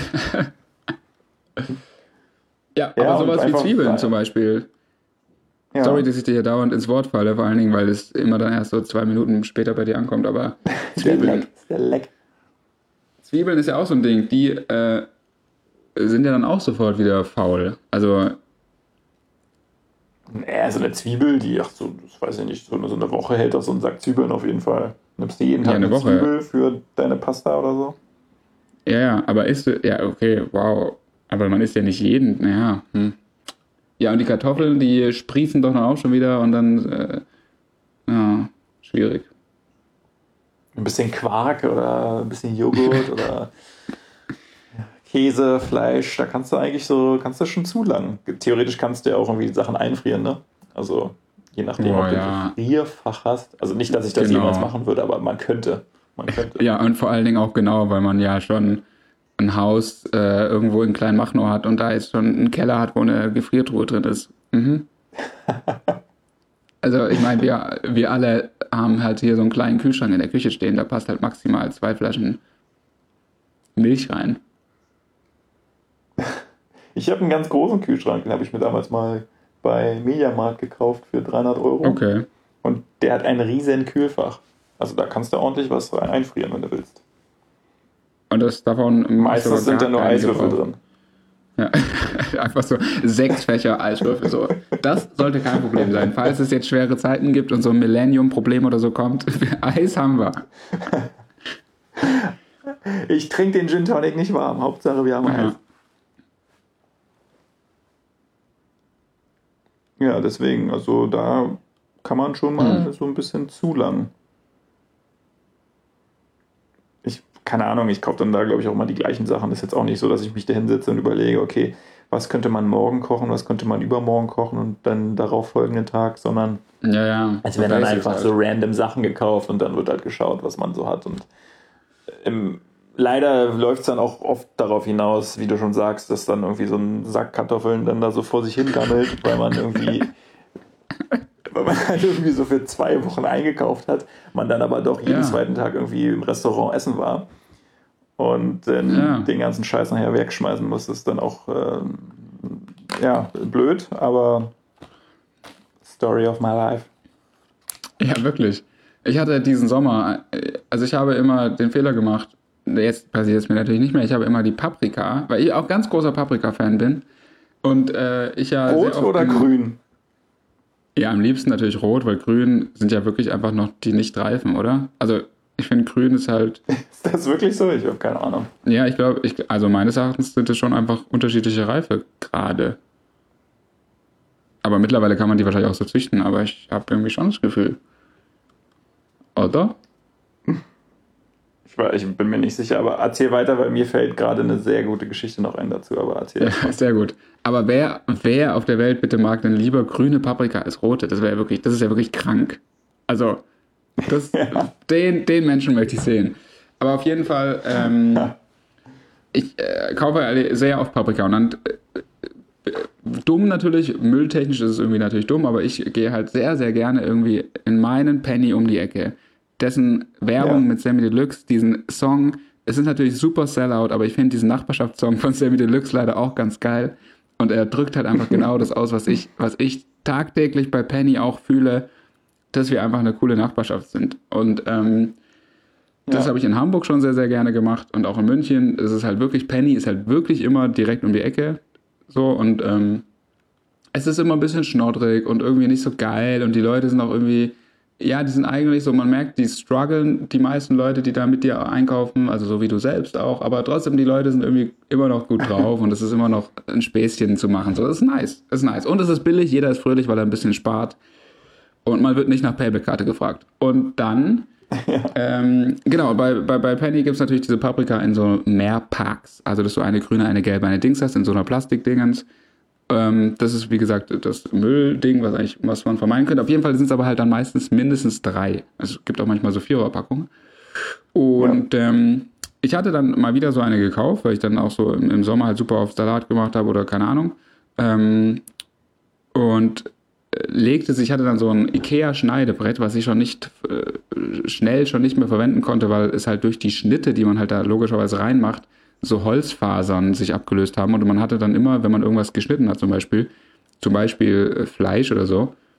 Ja, aber sowas wie Zwiebeln zum Beispiel. Ja. Sorry, dass ich dir hier dauernd ins Wort falle, vor allen Dingen, weil es immer dann erst so 2 Minuten später bei dir ankommt, aber Zwiebeln. Der Leck. Zwiebeln ist ja auch so ein Ding, die sind ja dann auch sofort wieder faul. Also, So eine Zwiebel, das weiß ich nicht, so eine Woche hält das so ein Sack Zwiebeln auf jeden Fall. Nimmst du jeden Tag eine eine Woche. Zwiebel für deine Pasta oder so? ja, aber okay, wow. Aber man isst ja nicht jeden, Ja, und die Kartoffeln, die sprießen doch dann auch schon wieder und dann, schwierig. Ein bisschen Quark oder ein bisschen Joghurt oder Käse, Fleisch, da kannst du schon zu lang. Theoretisch kannst du ja auch irgendwie Sachen einfrieren, ne? Also je nachdem, ob du ein Gefrierfach hast. Also nicht, dass ich das jemals machen würde, aber man könnte. Ja, und vor allen Dingen auch genau, weil man ja schon ein Haus irgendwo in Kleinmachnow hat und da jetzt schon einen Keller hat, wo eine Gefriertruhe drin ist. Mhm. Also ich meine, wir alle haben halt hier so einen kleinen Kühlschrank in der Küche stehen, da passt halt maximal 2 Flaschen Milch rein. Ich habe einen ganz großen Kühlschrank, den habe ich mir damals mal bei Mediamarkt gekauft für 300 €. Okay. Und der hat ein riesen Kühlfach. Also da kannst du ordentlich was rein einfrieren, wenn du willst. Und das davon meistens sind da nur Eiswürfel drin. Ja, einfach so 6 Fächer Eiswürfel. So. Das sollte kein Problem sein. Falls es jetzt schwere Zeiten gibt und so ein Millennium-Problem oder so kommt, Eis haben wir. Ich trinke den Gin Tonic nicht warm. Hauptsache, wir haben Eis. Ja, deswegen, also da kann man schon mal so ein bisschen zu lang. Keine Ahnung, ich kaufe dann da, glaube ich, auch mal die gleichen Sachen. Das ist jetzt auch nicht so, dass ich mich da hinsetze und überlege, okay, was könnte man morgen kochen, was könnte man übermorgen kochen und dann darauf folgenden Tag, sondern es werden dann einfach so random Sachen gekauft und dann wird halt geschaut, was man so hat. Und leider läuft es dann auch oft darauf hinaus, wie du schon sagst, dass dann irgendwie so ein Sack Kartoffeln dann da so vor sich hin gammelt, weil man halt irgendwie so für 2 Wochen eingekauft hat, man dann aber doch jeden zweiten Tag irgendwie im Restaurant essen war und dann den ganzen Scheiß nachher wegschmeißen muss, ist dann auch blöd, aber Story of my life. Ja, wirklich. Ich hatte diesen Sommer, also ich habe immer den Fehler gemacht, jetzt passiert es mir natürlich nicht mehr, ich habe immer die Paprika, weil ich auch ganz großer Paprika-Fan bin und ich ja Rot oder grün? Ja, am liebsten natürlich rot, weil grün sind ja wirklich einfach noch die nicht reifen, oder? Also ich finde, grün ist halt... Ist das wirklich so? Ich habe keine Ahnung. Ja, ich glaube, also meines Erachtens sind es schon einfach unterschiedliche Reifegrade. Aber mittlerweile kann man die wahrscheinlich auch so züchten, aber ich habe irgendwie schon das Gefühl. Oder? Ich bin mir nicht sicher, aber erzähl weiter, weil mir fällt gerade eine sehr gute Geschichte noch ein dazu, aber erzähl. Ja, sehr gut. Aber wer auf der Welt bitte mag denn lieber grüne Paprika als rote? Das ist ja wirklich krank. Also, den Menschen möchte ich sehen. Aber auf jeden Fall, ich kaufe sehr oft Paprika und dann dumm natürlich, mülltechnisch ist es irgendwie natürlich dumm, aber ich gehe halt sehr, sehr gerne irgendwie in meinen Penny um die Ecke. Dessen Werbung mit Sammy Deluxe, diesen Song, es ist natürlich super Sellout, aber ich finde diesen Nachbarschaftssong von Sammy Deluxe leider auch ganz geil. Und er drückt halt einfach genau das aus, was ich tagtäglich bei Penny auch fühle, dass wir einfach eine coole Nachbarschaft sind. Und das habe ich in Hamburg schon sehr, sehr gerne gemacht und auch in München. Es ist halt wirklich, Penny ist halt wirklich immer direkt um die Ecke. So, und es ist immer ein bisschen schnoddrig und irgendwie nicht so geil und die Leute sind auch irgendwie, ja, die sind eigentlich so, man merkt, die strugglen, die meisten Leute, die da mit dir einkaufen, also so wie du selbst auch, aber trotzdem, die Leute sind irgendwie immer noch gut drauf und es ist immer noch ein Späßchen zu machen. So, das ist nice. Und es ist billig, jeder ist fröhlich, weil er ein bisschen spart und man wird nicht nach Payback-Karte gefragt. Und dann, genau, bei Penny gibt es natürlich diese Paprika in so Mehrpacks, also dass du eine grüne, eine gelbe, eine Dings hast, in so einer Plastikdingens. Das ist, wie gesagt, das Müllding, was man vermeiden könnte. Auf jeden Fall sind es aber halt dann meistens mindestens 3. Also es gibt auch manchmal so 4er-Packungen. Und ich hatte dann mal wieder so eine gekauft, weil ich dann auch so im Sommer halt super auf Salat gemacht habe oder keine Ahnung. Und ich hatte dann so ein Ikea-Schneidebrett, was ich schon nicht mehr verwenden konnte, weil es halt durch die Schnitte, die man halt da logischerweise reinmacht, so Holzfasern sich abgelöst haben und man hatte dann immer, wenn man irgendwas geschnitten hat, zum Beispiel Fleisch oder so,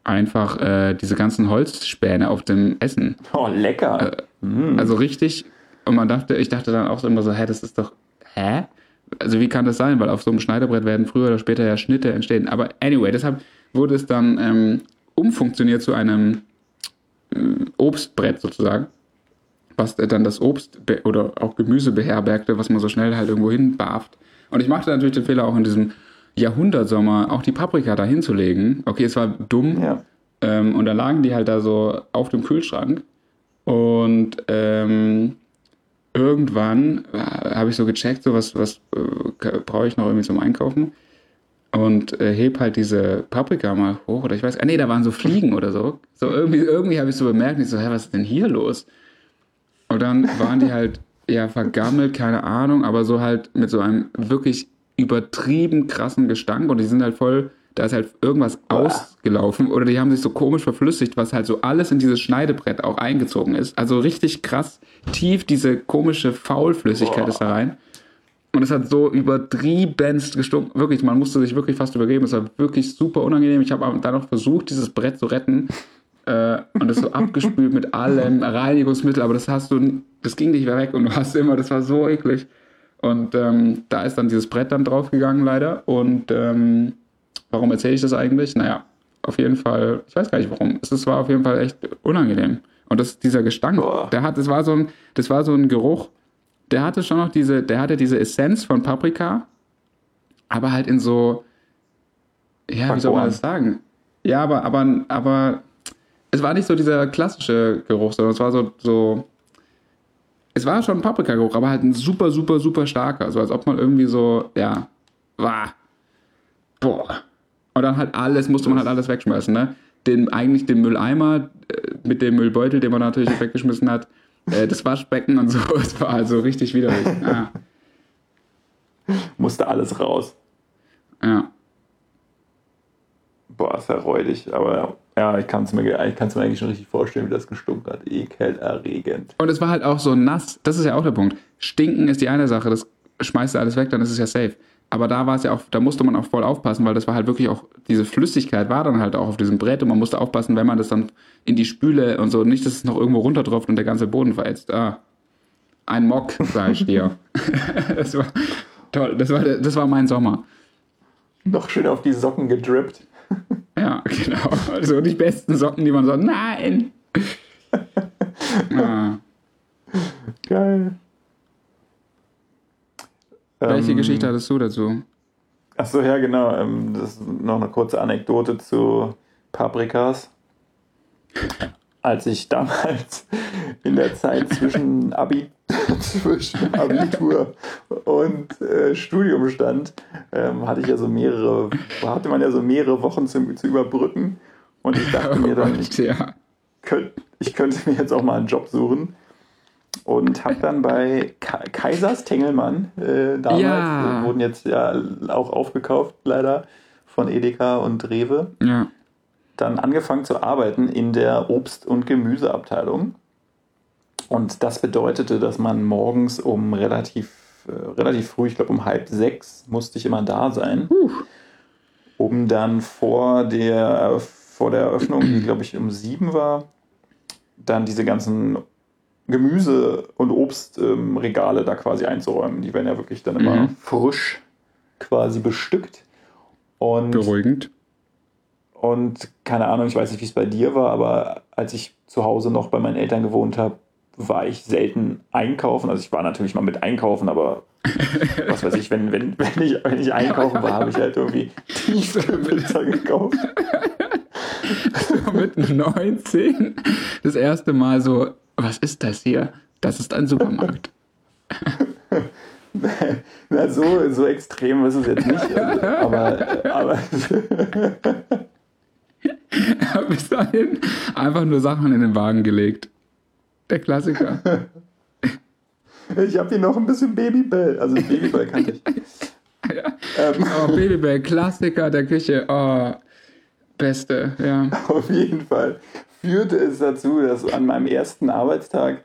einfach diese ganzen Holzspäne auf dem Essen. Oh, lecker. Also richtig, und ich dachte dann auch immer so, das ist doch, Also wie kann das sein? Weil auf so einem Schneidebrett werden früher oder später ja Schnitte entstehen. Aber anyway, deshalb wurde es dann umfunktioniert zu einem Obstbrett sozusagen, was dann das Obst oder auch Gemüse beherbergte, was man so schnell halt irgendwo hinbarft. Und ich machte natürlich den Fehler auch in diesem Jahrhundertsommer, auch die Paprika da hinzulegen. Okay, es war dumm. Ja. Und dann lagen die halt da so auf dem Kühlschrank. Und irgendwann habe ich so gecheckt, so was brauche ich noch irgendwie zum Einkaufen. Und heb halt diese Paprika mal hoch. Oder ich weiß, da waren so Fliegen oder so. So irgendwie habe ich so bemerkt, ich so, was ist denn hier los? Und dann waren die halt, vergammelt, keine Ahnung, aber so halt mit so einem wirklich übertrieben krassen Gestank. Und die sind halt voll, da ist halt irgendwas ausgelaufen. Oder die haben sich so komisch verflüssigt, was halt so alles in dieses Schneidebrett auch eingezogen ist. Also richtig krass tief diese komische Faulflüssigkeit ist da rein. Und es hat so übertriebenst gestunken. Wirklich, man musste sich wirklich fast übergeben. Es war wirklich super unangenehm. Ich habe dann noch versucht, dieses Brett zu retten. Und das so abgespült mit allem Reinigungsmittel. Aber das ging nicht mehr weg. Und das war so eklig. Und da ist dann dieses Brett dann draufgegangen, leider. Und warum erzähle ich das eigentlich? Naja, auf jeden Fall, ich weiß gar nicht warum. Es war auf jeden Fall echt unangenehm. Und dieser Gestank, das war so ein Geruch. Der hatte schon noch diese Essenz von Paprika, aber halt in so, wie soll man das sagen? Ja, aber es war nicht so dieser klassische Geruch, sondern es war so, es war schon ein Paprikageruch, aber halt ein super, super, super starker, so als ob man irgendwie so, und dann musste man halt alles wegschmeißen, ne? Den Mülleimer mit dem Müllbeutel, den man natürlich weggeschmissen hat, das Waschbecken und so, es war also richtig widerlich. Ja. Musste alles raus. Ja. Boah, ist ja räudig, aber ich kann es mir eigentlich schon richtig vorstellen, wie das gestunken hat. Ekelerregend. Und es war halt auch so nass, das ist ja auch der Punkt. Stinken ist die eine Sache, das schmeißt du alles weg, dann ist es ja safe. Aber da war es ja auch, da musste man auch voll aufpassen, weil das war halt wirklich auch, diese Flüssigkeit war dann halt auch auf diesem Brett und man musste aufpassen, wenn man das dann in die Spüle und so, nicht, dass es noch irgendwo runtertropft und der ganze Boden verätzt. Ein Mock, sag ich dir. Das war toll, das war mein Sommer. Noch schön auf die Socken gedrippt. Ja, genau. Also die besten Socken, die man so, nein! Geil. Welche Geschichte hattest du dazu? Achso, ja, genau. Das ist noch eine kurze Anekdote zu Paprikas. Als ich damals in der Zeit zwischen Abitur und Studium stand, hatte man ja so mehrere Wochen zu überbrücken. Und ich dachte mir dann, ich könnte mir jetzt auch mal einen Job suchen. Und habe dann bei Kaisers Tengelmann damals, wurden jetzt ja auch aufgekauft, leider, von Edeka und Rewe, dann angefangen zu arbeiten in der Obst- und Gemüseabteilung. Und das bedeutete, dass man morgens um relativ früh, ich glaube um 5:30, musste ich immer da sein, um dann vor der Eröffnung, die glaube ich um 7 war, dann diese ganzen Gemüse- und Obstregale da quasi einzuräumen. Die werden ja wirklich dann immer frisch quasi bestückt. Und beruhigend. Und keine Ahnung, ich weiß nicht, wie es bei dir war, aber als ich zu Hause noch bei meinen Eltern gewohnt habe, war ich selten einkaufen. Also ich war natürlich mal mit einkaufen, aber was weiß ich, wenn ich einkaufen war, habe ich halt irgendwie Tiefkühlpizza gekauft. Mit 19 das erste Mal so, was ist das hier? Das ist ein Supermarkt. Na, so extrem ist es jetzt nicht. Aber bis dahin einfach nur Sachen in den Wagen gelegt. Der Klassiker. Ich habe hier noch ein bisschen Babybell. Also Babybell kannte ich. Babybell, Klassiker der Küche. Oh, beste, ja. Auf jeden Fall führte es dazu, dass an meinem ersten Arbeitstag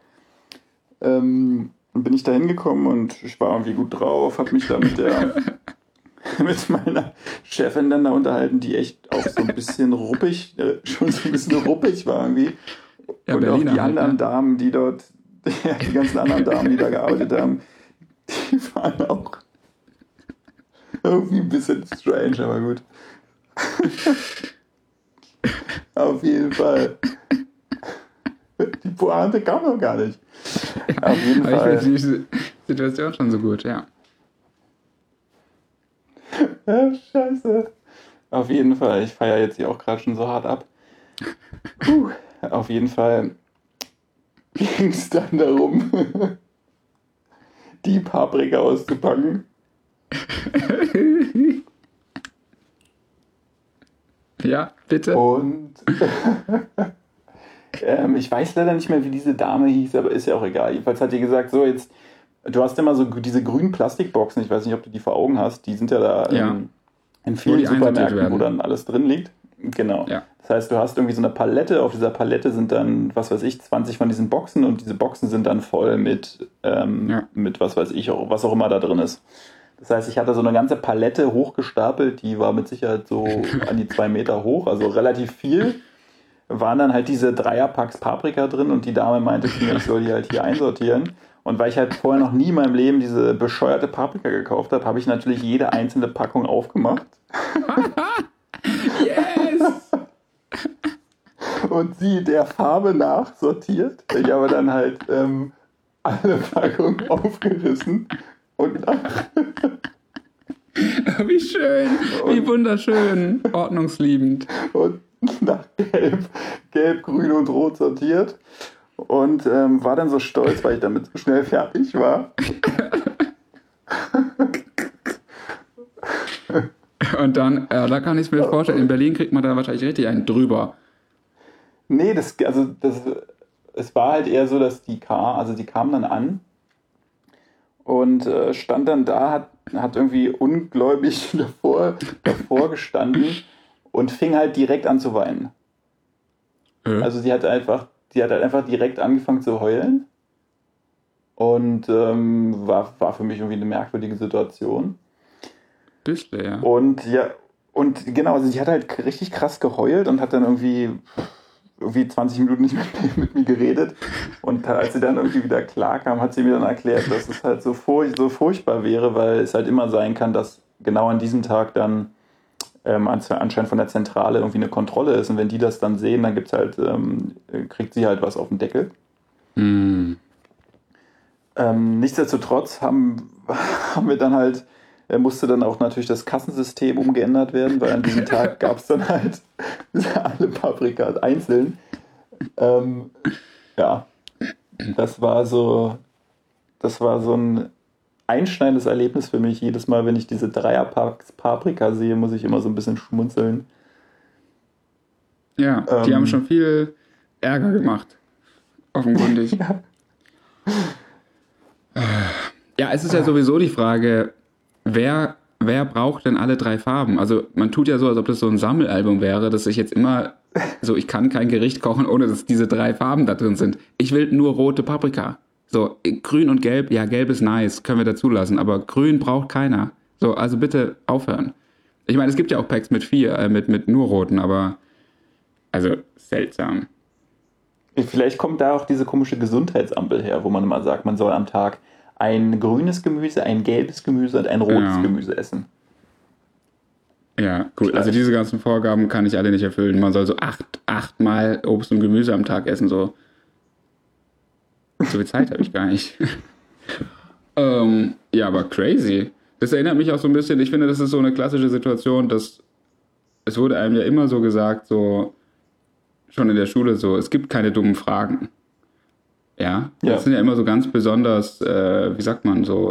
bin ich da hingekommen und ich war irgendwie gut drauf, habe mich da mit der mit meiner Chefin dann da unterhalten, die echt auch so ein bisschen ruppig, schon so ein bisschen ruppig war irgendwie. Ja, Und Berliner auch die halt, anderen ne? Damen, die dort, ja, die ganzen anderen Damen, die da gearbeitet haben, die waren auch irgendwie ein bisschen strange, aber gut. Auf jeden Fall. Die Pointe kam noch gar nicht. Auf jeden Aber Fall. ich finde diese Situation schon so gut, ja. Ja, scheiße. Auf jeden Fall. Ich feiere jetzt hier auch gerade schon so hart ab. Puh. Auf jeden Fall ging es dann darum, die Paprika auszupacken. Ja, bitte. Und ich weiß leider nicht mehr, wie diese Dame hieß, aber ist ja auch egal. Jedenfalls hat die gesagt, so jetzt, du hast immer so diese grünen Plastikboxen, ich weiß nicht, ob du die vor Augen hast, die sind ja da Ja. in Wo vielen die einsortiert Supermärkten, wo werden. dann alles drin liegt. Genau. Ja. Das heißt, du hast irgendwie so eine Palette, auf dieser Palette sind dann, was weiß ich, 20 von diesen Boxen und diese Boxen sind dann voll mit was weiß ich, was auch immer da drin ist. Das heißt, ich hatte so eine ganze Palette hochgestapelt, die war mit Sicherheit so an die 2 Meter hoch, also relativ viel. Waren dann halt diese Dreierpacks Paprika drin und die Dame meinte zu mir, ich soll die halt hier einsortieren. Und weil ich halt vorher noch nie in meinem Leben diese bescheuerte Paprika gekauft habe, habe ich natürlich jede einzelne Packung aufgemacht. Yes! Und sie der Farbe nach sortiert. Ich habe dann halt alle Packungen aufgerissen und Wie schön, wie wunderschön, nach Gelb, Grün und Rot sortiert. Und war dann so stolz, weil ich damit so schnell fertig war. Und dann, da kann ich mir vorstellen, in Berlin kriegt man da wahrscheinlich richtig einen drüber. Nee, es war halt eher so, dass die kam dann an und stand dann da, hat irgendwie ungläubig davor gestanden und fing halt direkt an zu weinen. Also die hat halt einfach direkt angefangen zu heulen und war für mich irgendwie eine merkwürdige Situation. Bisschen, ja. Und genau, also sie hat halt richtig krass geheult und hat dann irgendwie 20 Minuten nicht mehr mit mir geredet. Und als sie dann irgendwie wieder klar kam, hat sie mir dann erklärt, dass es halt so furchtbar wäre, weil es halt immer sein kann, dass genau an diesem Tag dann anscheinend von der Zentrale irgendwie eine Kontrolle ist. Und wenn die das dann sehen, dann kriegt sie halt was auf den Deckel. Nichtsdestotrotz haben wir dann halt musste dann auch natürlich das Kassensystem umgeändert werden, weil an diesem Tag gab es dann halt alle Paprika einzeln. Ja, das war so ein einschneidendes Erlebnis für mich. Jedes Mal, wenn ich diese Dreierpacks Paprika sehe, muss ich immer so ein bisschen schmunzeln. Ja, die haben schon viel Ärger gemacht. Offenkundig. Ja. Ja, es ist ja sowieso die Frage, wer braucht denn alle 3 Farben? Also man tut ja so, als ob das so ein Sammelalbum wäre, dass ich jetzt immer so, ich kann kein Gericht kochen, ohne dass diese 3 Farben da drin sind. Ich will nur rote Paprika. So, grün und gelb, ja, gelb ist nice, können wir dazulassen, aber grün braucht keiner. So, also bitte aufhören. Ich meine, es gibt ja auch Packs mit nur roten, aber also seltsam. Vielleicht kommt da auch diese komische Gesundheitsampel her, wo man immer sagt, man soll am Tag ein grünes Gemüse, ein gelbes Gemüse und ein rotes Gemüse essen. Ja, cool. Also diese ganzen Vorgaben kann ich alle nicht erfüllen. Man soll so 8 Mal Obst und Gemüse am Tag essen. So viel Zeit habe ich gar nicht. Ja, aber crazy. Das erinnert mich auch so ein bisschen, ich finde, das ist so eine klassische Situation, dass es wurde einem ja immer so gesagt, so schon in der Schule so, es gibt keine dummen Fragen. Ja, das sind ja immer so ganz besonders, wie sagt man, so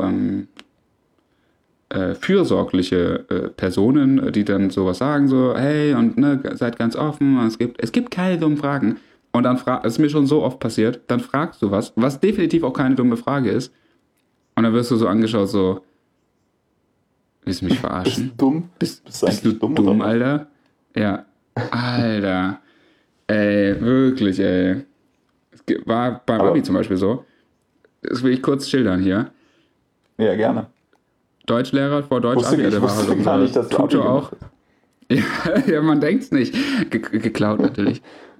fürsorgliche Personen, die dann sowas sagen, so, hey, und ne, seid ganz offen, es gibt keine dummen Fragen. Und dann es ist mir schon so oft passiert, dann fragst du was definitiv auch keine dumme Frage ist, und dann wirst du so angeschaut, so, willst du mich verarschen? Bist du dumm? Bist du dumm, Alter? Ja, Alter. Ey, wirklich, ey. Es war beim Abi zum Beispiel so. Das will ich kurz schildern hier. Ja, gerne. Deutschlehrer vor Deutsch Wusste, Abi, ich der war wusste halt gar nicht, dass du Abi Tutor auch. gemacht hast. Ja, man denkt's nicht. Geklaut natürlich.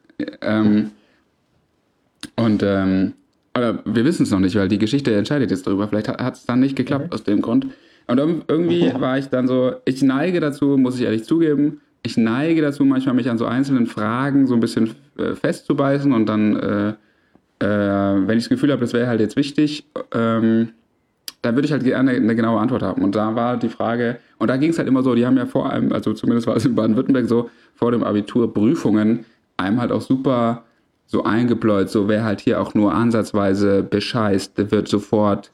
Aber wir wissen es noch nicht, weil die Geschichte entscheidet jetzt darüber. Vielleicht hat es dann nicht geklappt aus dem Grund. Und irgendwie war ich dann so, ich neige dazu, muss ich ehrlich zugeben, ich neige dazu, manchmal mich an so einzelnen Fragen so ein bisschen festzubeißen und dann, wenn ich das Gefühl habe, das wäre halt jetzt wichtig, dann würde ich halt gerne eine genaue Antwort haben. Und da war die Frage, und da ging es halt immer so, die haben ja vor allem, also zumindest war es in Baden-Württemberg so, vor dem Abitur Prüfungen einem halt auch super so eingebläut, so wer halt hier auch nur ansatzweise bescheißt, der wird sofort,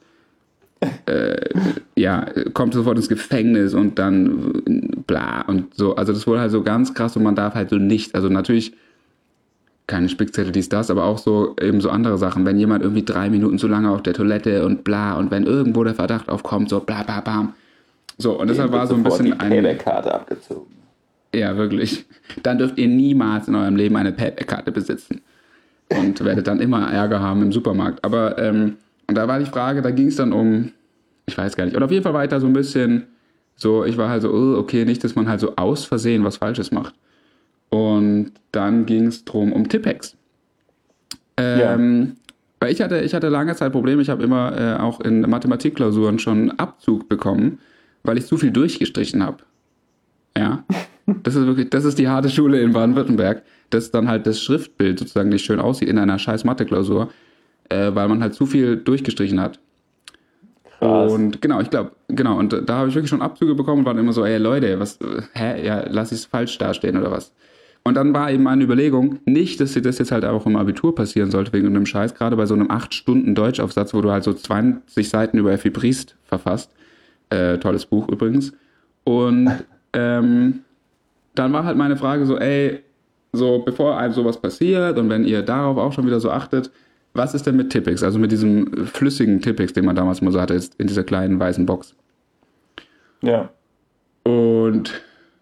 kommt sofort ins Gefängnis und dann bla und so. Also das wurde halt so ganz krass und man darf halt so nicht, also natürlich keine Spickzettel, dies, das, aber auch so eben so andere Sachen. Wenn jemand irgendwie 3 Minuten zu lange auf der Toilette und bla und wenn irgendwo der Verdacht aufkommt, so bla bla bam. So, und deshalb war so ein bisschen die Payback-Karte abgezogen. Ja, wirklich. Dann dürft ihr niemals in eurem Leben eine Payback-Karte besitzen. Und werdet dann immer Ärger haben im Supermarkt. Aber, und da war die Frage, da ging es dann um, ich weiß gar nicht, oder auf jeden Fall war ich da so ein bisschen so, ich war halt so, okay, nicht, dass man halt so aus Versehen was Falsches macht. Und dann ging es drum um Tippex. Weil ich hatte lange Zeit Probleme, ich habe immer auch in Mathematikklausuren schon Abzug bekommen, weil ich zu viel durchgestrichen habe. Ja, das ist die harte Schule in Baden-Württemberg, dass dann halt das Schriftbild sozusagen nicht schön aussieht in einer scheiß Mathe-Klausur, weil man halt zu viel durchgestrichen hat. Krass. Und und da habe ich wirklich schon Abzüge bekommen und waren immer so, ey Leute, lass ich es falsch dastehen oder was? Und dann war eben meine Überlegung, nicht, dass dir das jetzt halt auch im Abitur passieren sollte wegen einem Scheiß, gerade bei so einem 8-Stunden-Deutschaufsatz, wo du halt so 20 Seiten über Effi Briest verfasst. Tolles Buch übrigens. Und dann war halt meine Frage so, so bevor einem sowas passiert und wenn ihr darauf auch schon wieder so achtet, was ist denn mit Tippex? Also mit diesem flüssigen Tippex, den man damals mal so hatte, in dieser kleinen weißen Box. Ja. Und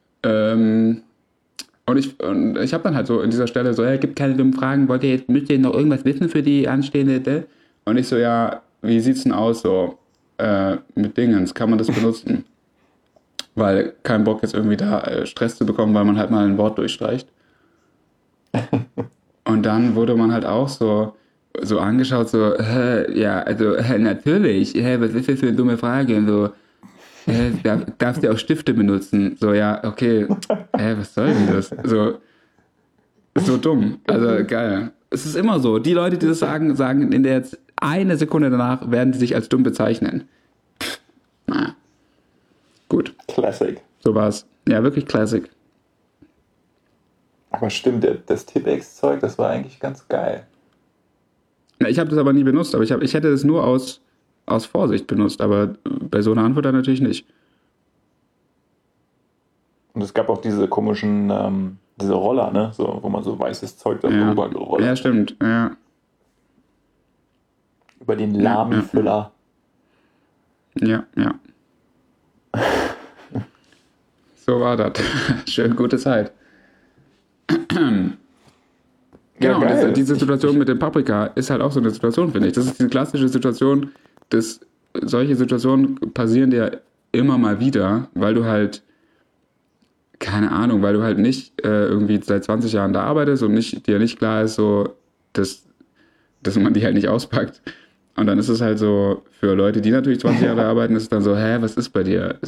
ich habe dann halt so in dieser Stelle so, gibt keine dummen Fragen, müsst ihr noch irgendwas wissen für die anstehende? Und ich so, ja, wie sieht's denn aus so mit Dingens? Kann man das benutzen? Weil kein Bock jetzt irgendwie da Stress zu bekommen, weil man halt mal ein Wort durchstreicht. Und dann wurde man halt auch so angeschaut, so, natürlich, was ist das für eine dumme Frage? Und so, darfst du auch Stifte benutzen? So, ja, okay, was soll denn das? So dumm, also geil. Es ist immer so, die Leute, die das sagen in der jetzt eine Sekunde danach, werden sie sich als dumm bezeichnen. Na, gut. Classic. So war's. Ja, wirklich Classic. Aber stimmt, das Tippex-Zeug, das war eigentlich ganz geil. Ja, ich habe das aber nie benutzt, aber ich hätte das nur aus Vorsicht benutzt, aber bei so einer Antwort dann natürlich nicht. Und es gab auch diese komischen, diese Roller, ne? So, wo man so weißes Zeug darüber gerollt. Ja, stimmt, ja. Über den lahmen Füller. Ja. So war das. Schön, gute Zeit. Genau, ja, diese Situation mit dem Paprika ist halt auch so eine Situation, finde ich. Das ist die klassische Situation, solche Situationen passieren dir immer mal wieder, weil du halt, keine Ahnung, weil du halt nicht irgendwie seit 20 Jahren da arbeitest und dir nicht klar ist, so, dass man die halt nicht auspackt. Und dann ist es halt so, für Leute, die natürlich 20 Jahre arbeiten, ist es dann so, was ist bei dir?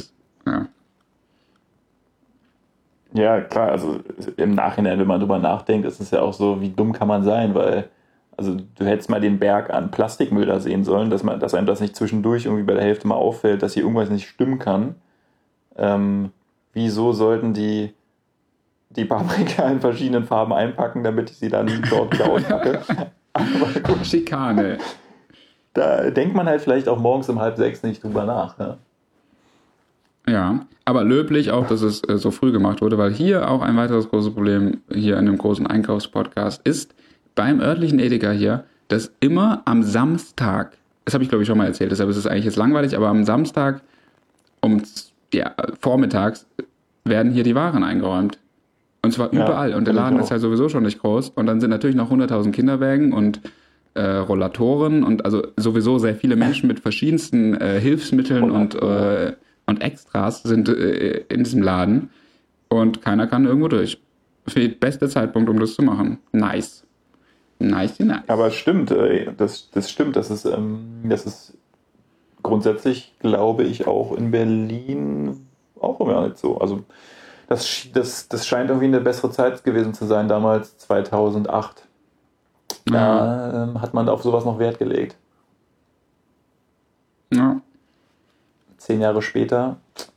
Ja, klar, also im Nachhinein, wenn man drüber nachdenkt, ist es ja auch so, wie dumm kann man sein, weil, also du hättest mal den Berg an Plastikmüll da sehen sollen, dass einem das nicht zwischendurch irgendwie bei der Hälfte mal auffällt, dass hier irgendwas nicht stimmen kann. Wieso sollten die Paprika in verschiedenen Farben einpacken, damit ich sie dann dort wieder auspacke? Aber gut. Schikane. Da denkt man halt vielleicht auch morgens um 5:30 nicht drüber nach, ne? Ja, aber löblich auch, dass es so früh gemacht wurde, weil hier auch ein weiteres großes Problem hier in dem großen Einkaufspodcast ist, beim örtlichen Edeka hier, dass immer am Samstag, das habe ich glaube ich schon mal erzählt, deshalb ist es eigentlich jetzt langweilig, aber am Samstag vormittags werden hier die Waren eingeräumt. Und zwar überall. Und der Laden ist halt sowieso schon nicht groß. Und dann sind natürlich noch 100.000 Kinderwägen und Rollatoren und also sowieso sehr viele Menschen mit verschiedensten Hilfsmitteln und und Extras sind in diesem Laden und keiner kann irgendwo durch. Für den beste Zeitpunkt, um das zu machen. Nice. Nice. Aber es stimmt, das stimmt, das ist grundsätzlich, glaube ich, auch in Berlin auch immer nicht so. Also das scheint irgendwie eine bessere Zeit gewesen zu sein, damals 2008. Da hat man auf sowas noch Wert gelegt. Ja. 10 Jahre später.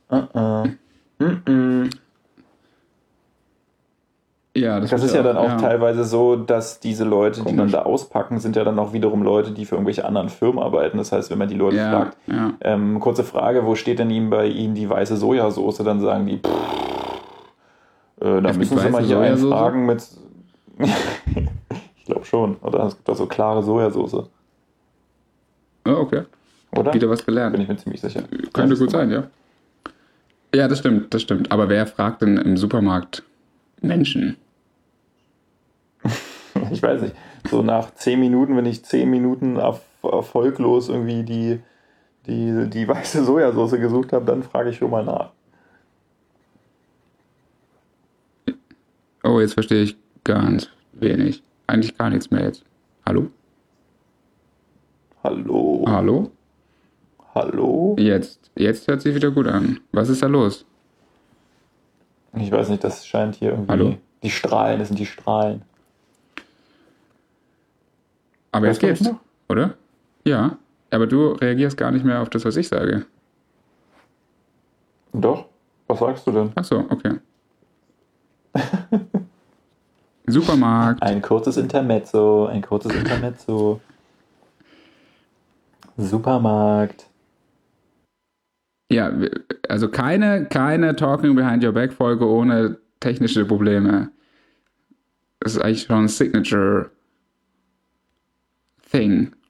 Ja, Das ist ja dann auch ja. teilweise so, dass diese Leute, die dann Komisch. da auspacken, sind ja dann auch wiederum Leute, die für irgendwelche anderen Firmen arbeiten. Das heißt, wenn man die Leute Ja, fragt, ja. kurze Frage, wo steht denn bei Ihnen die weiße Sojasauce? Dann sagen die, da Es müssen gibt Sie mal weiße hier einen Sojasauce? fragen mit... Ich glaube schon. Oder es gibt auch so klare Sojasauce. Ja, okay. Oder? Wieder was gelernt. Bin ich mir ziemlich sicher. Könnte gut sein, ja. Ja, das stimmt. Aber wer fragt denn im Supermarkt Menschen? Ich weiß nicht. So nach 10 Minuten, wenn ich 10 Minuten erfolglos irgendwie die weiße Sojasauce gesucht habe, dann frage ich schon mal nach. Oh, jetzt verstehe ich ganz wenig. Eigentlich gar nichts mehr jetzt. Hallo? Hallo? Hallo? Hallo? Jetzt hört sich wieder gut an. Was ist da los? Ich weiß nicht, das scheint hier irgendwie... Hallo? Die Strahlen, das sind die Strahlen. Aber jetzt Hörst du mich geht's, noch? oder? Ja. Aber du reagierst gar nicht mehr auf das, was ich sage. Doch? Was sagst du denn? Ach so, okay. Supermarkt. Ein kurzes Intermezzo. Supermarkt. Ja, also keine Talking Behind Your Back Folge ohne technische Probleme. Das ist eigentlich schon ein Signature Thing